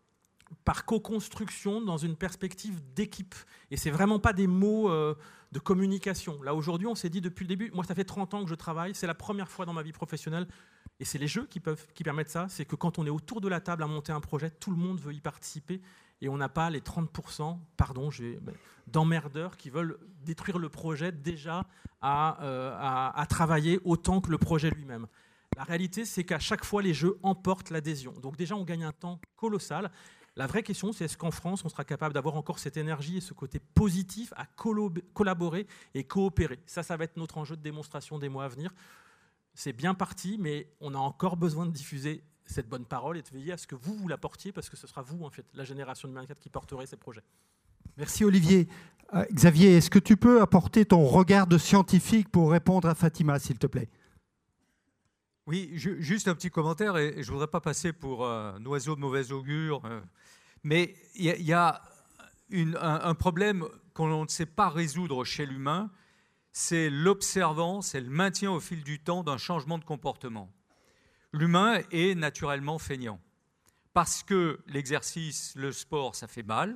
Speaker 4: co-construction dans une perspective d'équipe. Et ce n'est vraiment pas des mots de communication. Là, aujourd'hui, on s'est dit depuis le début, moi, ça fait 30 ans que je travaille, c'est la première fois dans ma vie professionnelle, et c'est les Jeux qui permettent ça, c'est que quand on est autour de la table à monter un projet, tout le monde veut y participer, et on n'a pas les 30%, d'emmerdeurs qui veulent détruire le projet déjà à travailler autant que le projet lui-même. La réalité, c'est qu'à chaque fois, les jeux emportent l'adhésion. Donc déjà, on gagne un temps colossal. La vraie question, c'est est-ce qu'en France, on sera capable d'avoir encore cette énergie et ce côté positif à collaborer et coopérer. Ça va être notre enjeu de démonstration des mois à venir. C'est bien parti, mais on a encore besoin de diffuser cette bonne parole et de veiller à ce que vous la portiez, parce que ce sera vous, en fait, la génération 2024 qui porterez ces projets.
Speaker 1: Merci Olivier. Xavier, est-ce que tu peux apporter ton regard de scientifique pour répondre à Fatima, s'il te plaît?
Speaker 9: Oui, juste un petit commentaire, et je ne voudrais pas passer pour un oiseau de mauvais augure, mais il y a un problème qu'on ne sait pas résoudre chez l'humain, c'est l'observance et le maintien au fil du temps d'un changement de comportement. L'humain est naturellement feignant, parce que l'exercice, le sport, ça fait mal,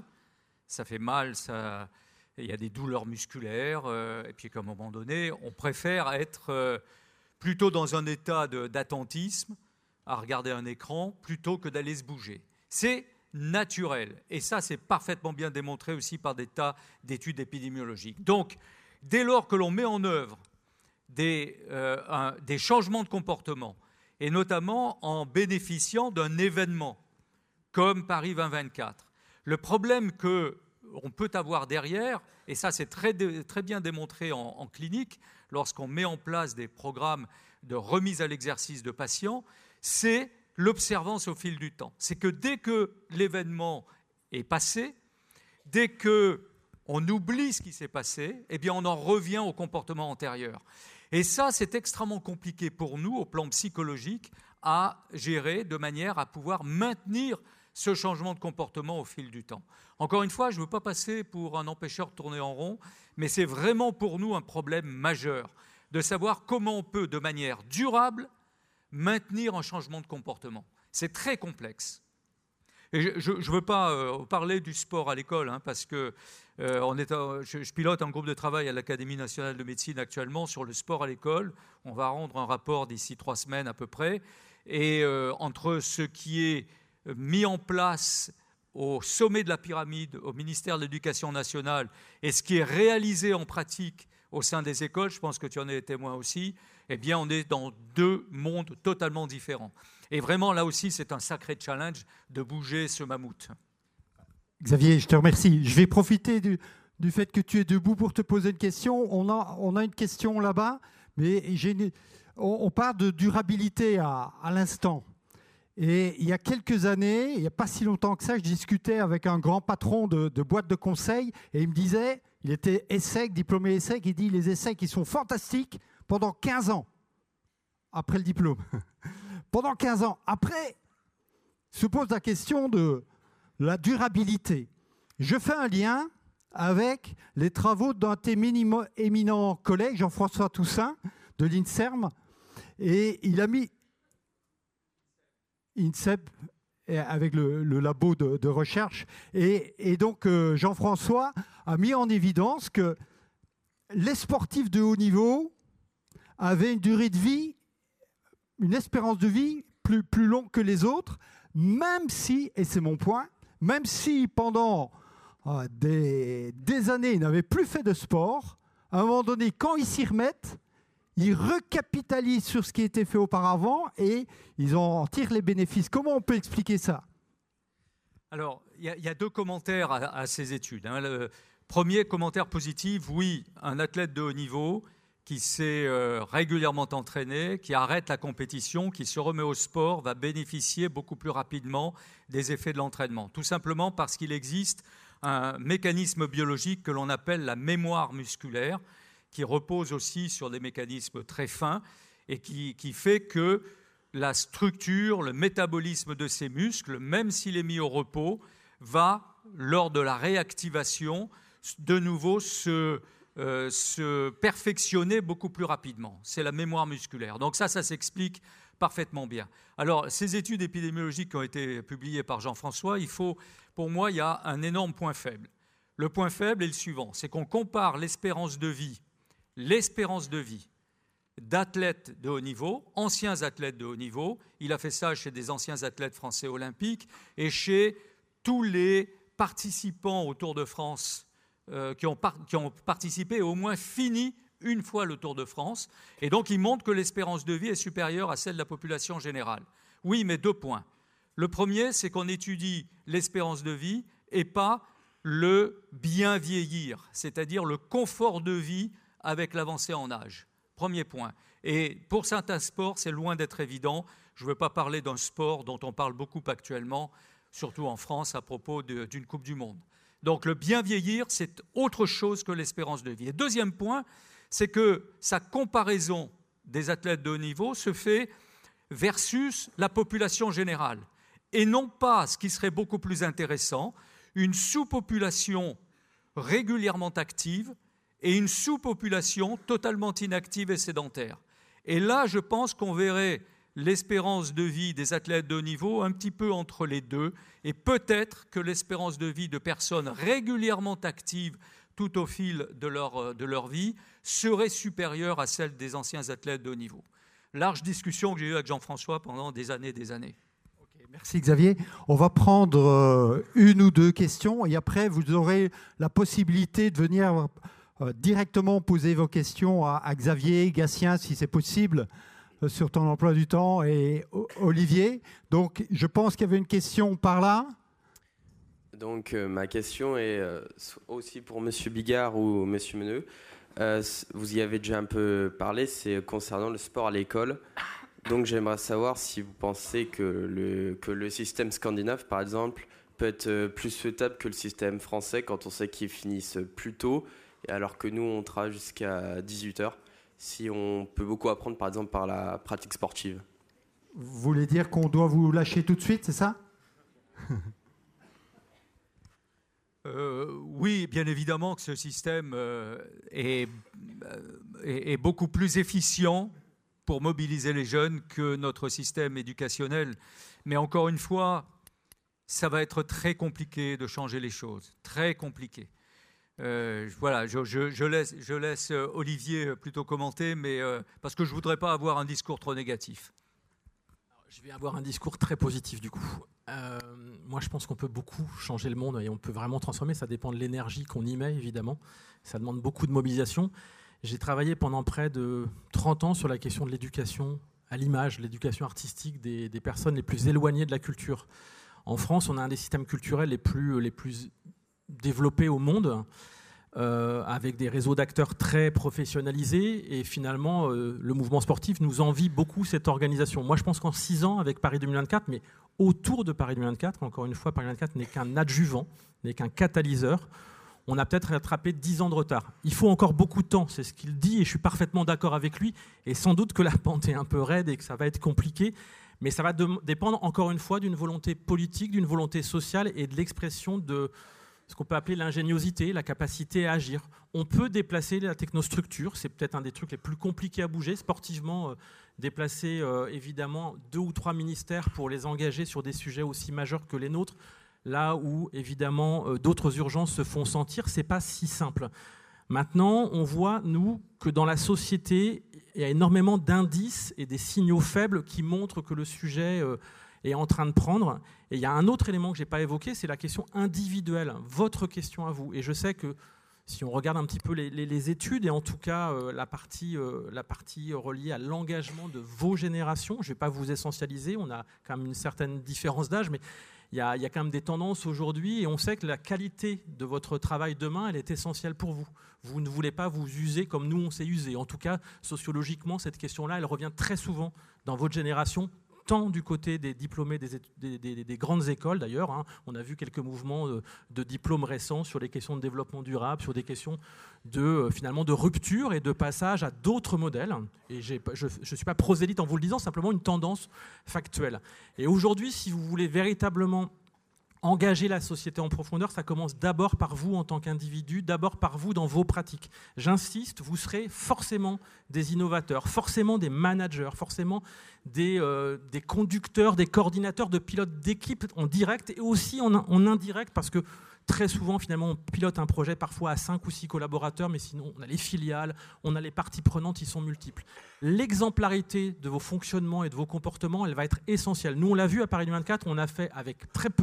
Speaker 9: il y a des douleurs musculaires, et puis qu'à un moment donné, on préfère être plutôt dans un état d'attentisme, à regarder un écran, plutôt que d'aller se bouger. C'est naturel. Et ça, c'est parfaitement bien démontré aussi par des tas d'études épidémiologiques. Donc, dès lors que l'on met en œuvre des changements de comportement, et notamment en bénéficiant d'un événement comme Paris 2024, le problème qu'on peut avoir derrière, et ça c'est très bien démontré en clinique, lorsqu'on met en place des programmes de remise à l'exercice de patients, c'est l'observance au fil du temps. C'est que dès que l'événement est passé, dès qu'on oublie ce qui s'est passé, eh bien on en revient au comportement antérieur. Et ça, c'est extrêmement compliqué pour nous, au plan psychologique, à gérer de manière à pouvoir maintenir ce changement de comportement au fil du temps. Encore une fois, je ne veux pas passer pour un empêcheur de tourner en rond, mais c'est vraiment pour nous un problème majeur de savoir comment on peut, de manière durable, maintenir un changement de comportement. C'est très complexe. Et je ne veux pas parler du sport à l'école, parce que je pilote un groupe de travail à l'Académie nationale de médecine actuellement sur le sport à l'école. On va rendre un rapport d'ici 3 semaines à peu près. Et entre ce qui est mis en place au sommet de la pyramide, au ministère de l'Éducation nationale, et ce qui est réalisé en pratique au sein des écoles, je pense que tu en es témoin aussi, eh bien on est dans 2 mondes totalement différents. Et vraiment, là aussi, c'est un sacré challenge de bouger ce mammouth.
Speaker 1: Xavier, je te remercie. Je vais profiter du fait que tu es debout pour te poser une question. On a une question là-bas, mais on parle de durabilité à l'instant. Et il y a quelques années, il n'y a pas si longtemps que ça, je discutais avec un grand patron de boîte de conseil et il me disait, il était ESSEC, diplômé ESSEC, il dit les essais qui sont fantastiques pendant 15 ans après le diplôme. Pendant 15 ans. Après, se pose la question de la durabilité. Je fais un lien avec les travaux d'un éminent collègue, Jean-François Toussaint, de l'INSERM, et il a mis INSEP avec le labo de recherche. Et donc, Jean-François a mis en évidence que les sportifs de haut niveau avaient une durée de vie, une espérance de vie plus longue que les autres, même si, et c'est mon point, même si pendant des années, ils n'avaient plus fait de sport, à un moment donné, quand ils s'y remettent, ils recapitalisent sur ce qui a été fait auparavant et ils en tirent les bénéfices. Comment on peut expliquer ça?
Speaker 9: Alors, il y a 2 commentaires à ces études. Le premier commentaire positif, oui, un athlète de haut niveau qui s'est régulièrement entraîné, qui arrête la compétition, qui se remet au sport, va bénéficier beaucoup plus rapidement des effets de l'entraînement. Tout simplement parce qu'il existe un mécanisme biologique que l'on appelle la mémoire musculaire, qui repose aussi sur des mécanismes très fins et qui fait que la structure, le métabolisme de ces muscles, même s'il est mis au repos, va, lors de la réactivation, de nouveau se perfectionner beaucoup plus rapidement. C'est la mémoire musculaire. Donc ça s'explique parfaitement bien. Alors, ces études épidémiologiques qui ont été publiées par Jean-François, pour moi, il y a un énorme point faible. Le point faible est le suivant, c'est qu'on compare l'espérance de vie d'athlètes de haut niveau, anciens athlètes de haut niveau. Il a fait ça chez des anciens athlètes français olympiques et chez tous les participants au Tour de France qui ont participé et au moins fini une fois le Tour de France, et donc il montre que l'espérance de vie est supérieure à celle de la population générale. Oui, mais 2 points. Le premier, c'est qu'on étudie l'espérance de vie et pas le bien vieillir, c'est-à-dire le confort de vie avec l'avancée en âge. Premier point. Et pour certains sports, c'est loin d'être évident. Je ne veux pas parler d'un sport dont on parle beaucoup actuellement, surtout en France, à propos d'une Coupe du Monde. Donc le bien vieillir, c'est autre chose que l'espérance de vie. Et deuxième point, c'est que sa comparaison des athlètes de haut niveau se fait versus la population générale. Et non pas, ce qui serait beaucoup plus intéressant, une sous-population régulièrement active et une sous-population totalement inactive et sédentaire. Et là, je pense qu'on verrait l'espérance de vie des athlètes de haut niveau un petit peu entre les deux, et peut-être que l'espérance de vie de personnes régulièrement actives tout au fil de leur vie serait supérieure à celle des anciens athlètes de haut niveau. Large discussion que j'ai eue avec Jean-François pendant des années et des années.
Speaker 1: Merci Xavier. On va prendre une ou deux questions et après vous aurez la possibilité de venir directement poser vos questions à Xavier, Gatien si c'est possible, sur ton emploi du temps, et Olivier. Donc je pense qu'il y avait une question par là.
Speaker 5: Donc ma question est aussi pour Monsieur Bigard ou Monsieur Meneux. Vous y avez déjà un peu parlé, c'est concernant le sport à l'école. Donc j'aimerais savoir si vous pensez que le système scandinave, par exemple, peut être plus souhaitable que le système français quand on sait qu'ils finissent plus tôt, alors que nous, on travaille jusqu'à 18h. Si on peut beaucoup apprendre, par exemple, par la pratique sportive.
Speaker 1: Vous voulez dire qu'on doit vous lâcher tout de suite, c'est ça ?
Speaker 9: Oui, bien évidemment que ce système est beaucoup plus efficient pour mobiliser les jeunes que notre système éducationnel. Mais encore une fois, ça va être très compliqué de changer les choses, très compliqué. Voilà, je laisse Olivier plutôt commenter, mais parce que je ne voudrais pas avoir un discours trop négatif.
Speaker 4: Je vais avoir un discours très positif du coup. Moi, je pense qu'on peut beaucoup changer le monde et on peut vraiment transformer. Ça dépend de l'énergie qu'on y met, évidemment. Ça demande beaucoup de mobilisation. J'ai travaillé pendant près de 30 ans sur la question de l'éducation à l'image, l'éducation artistique des personnes les plus éloignées de la culture. En France, on a un des systèmes culturels les plus développés au monde, avec des réseaux d'acteurs très professionnalisés. Et finalement, le mouvement sportif nous envie beaucoup cette organisation. Moi, je pense qu'en 6 ans, avec Paris 2024, mais autour de Paris 2024, encore une fois, Paris 2024 n'est qu'un adjuvant, n'est qu'un catalyseur. On a peut-être rattrapé 10 ans de retard. Il faut encore beaucoup de temps, c'est ce qu'il dit, et je suis parfaitement d'accord avec lui. Et sans doute que la pente est un peu raide et que ça va être compliqué, mais ça va dépendre encore une fois d'une volonté politique, d'une volonté sociale et de l'expression de ce qu'on peut appeler l'ingéniosité, la capacité à agir. On peut déplacer la technostructure, c'est peut-être un des trucs les plus compliqués à bouger. Sportivement, déplacer évidemment 2 ou 3 ministères pour les engager sur des sujets aussi majeurs que les nôtres, là où, évidemment, d'autres urgences se font sentir, ce n'est pas si simple. Maintenant, on voit, nous, que dans la société, il y a énormément d'indices et des signaux faibles qui montrent que le sujet est en train de prendre. Et il y a un autre élément que je n'ai pas évoqué, c'est la question individuelle, votre question à vous. Et je sais que si on regarde un petit peu les études, et en tout cas la partie reliée à l'engagement de vos générations, je ne vais pas vous essentialiser, on a quand même une certaine différence d'âge, mais il y a quand même des tendances aujourd'hui et on sait que la qualité de votre travail demain, elle est essentielle pour vous. Vous ne voulez pas vous user comme nous on s'est usé. En tout cas, sociologiquement, cette question-là, elle revient très souvent dans votre génération, tant du côté des diplômés des grandes écoles d'ailleurs. Hein. On a vu quelques mouvements de diplômes récents sur les questions de développement durable, sur des questions finalement de rupture et de passage à d'autres modèles. Et je ne suis pas prosélyte en vous le disant, simplement une tendance factuelle. Et aujourd'hui, si vous voulez véritablement engager la société en profondeur, ça commence d'abord par vous en tant qu'individu, d'abord par vous dans vos pratiques. J'insiste, vous serez forcément des innovateurs, forcément des managers, forcément des conducteurs, des coordinateurs de pilotes d'équipe en direct et aussi en indirect, parce que très souvent, finalement, on pilote un projet parfois à 5 ou 6 collaborateurs, mais sinon, on a les filiales, on a les parties prenantes, ils sont multiples. L'exemplarité de vos fonctionnements et de vos comportements, elle va être essentielle. Nous, on l'a vu à Paris 2024, on a fait avec très peu,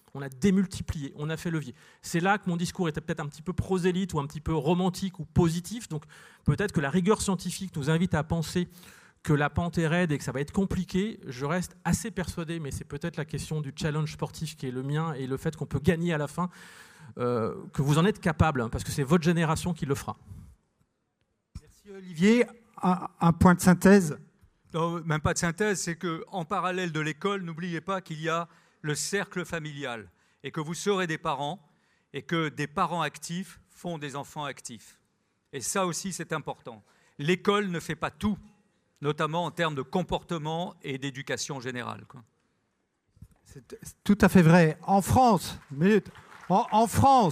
Speaker 4: On a démultiplié, on a fait levier. C'est là que mon discours était peut-être un petit peu prosélyte ou un petit peu romantique ou positif. Donc peut-être que la rigueur scientifique nous invite à penser que la pente est raide et que ça va être compliqué. Je reste assez persuadé, mais c'est peut-être la question du challenge sportif qui est le mien et le fait qu'on peut gagner à la fin, que vous en êtes capable, parce que c'est votre génération qui le fera.
Speaker 1: Merci Olivier. Un point de synthèse.
Speaker 9: Non, même pas de synthèse, c'est qu'en parallèle de l'école, n'oubliez pas qu'il y a le cercle familial et que vous serez des parents et que des parents actifs font des enfants actifs. Et ça aussi, c'est important. L'école ne fait pas tout, notamment en termes de comportement et d'éducation générale.
Speaker 1: C'est tout à fait vrai. En France, en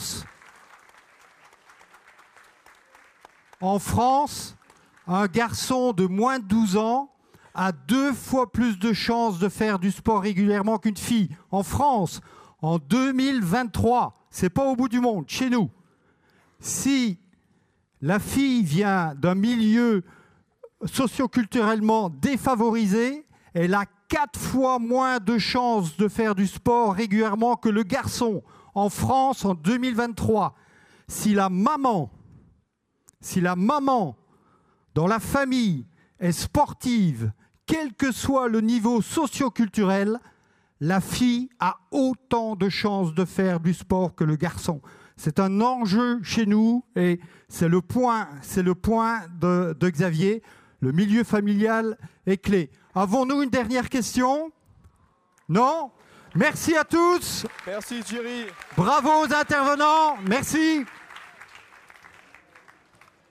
Speaker 1: France, un garçon de moins de 12 ans a 2 fois plus de chances de faire du sport régulièrement qu'une fille. En France, en 2023, c'est pas au bout du monde, chez nous. Si la fille vient d'un milieu socioculturellement défavorisé, elle a 4 fois moins de chances de faire du sport régulièrement que le garçon. En France, en 2023, si la maman dans la famille est sportive, quel que soit le niveau socio-culturel, la fille a autant de chances de faire du sport que le garçon. C'est un enjeu chez nous et c'est le point de Xavier. Le milieu familial est clé. Avons-nous une dernière question? Non? Merci à tous.
Speaker 10: Merci Thierry.
Speaker 1: Bravo aux intervenants. Merci.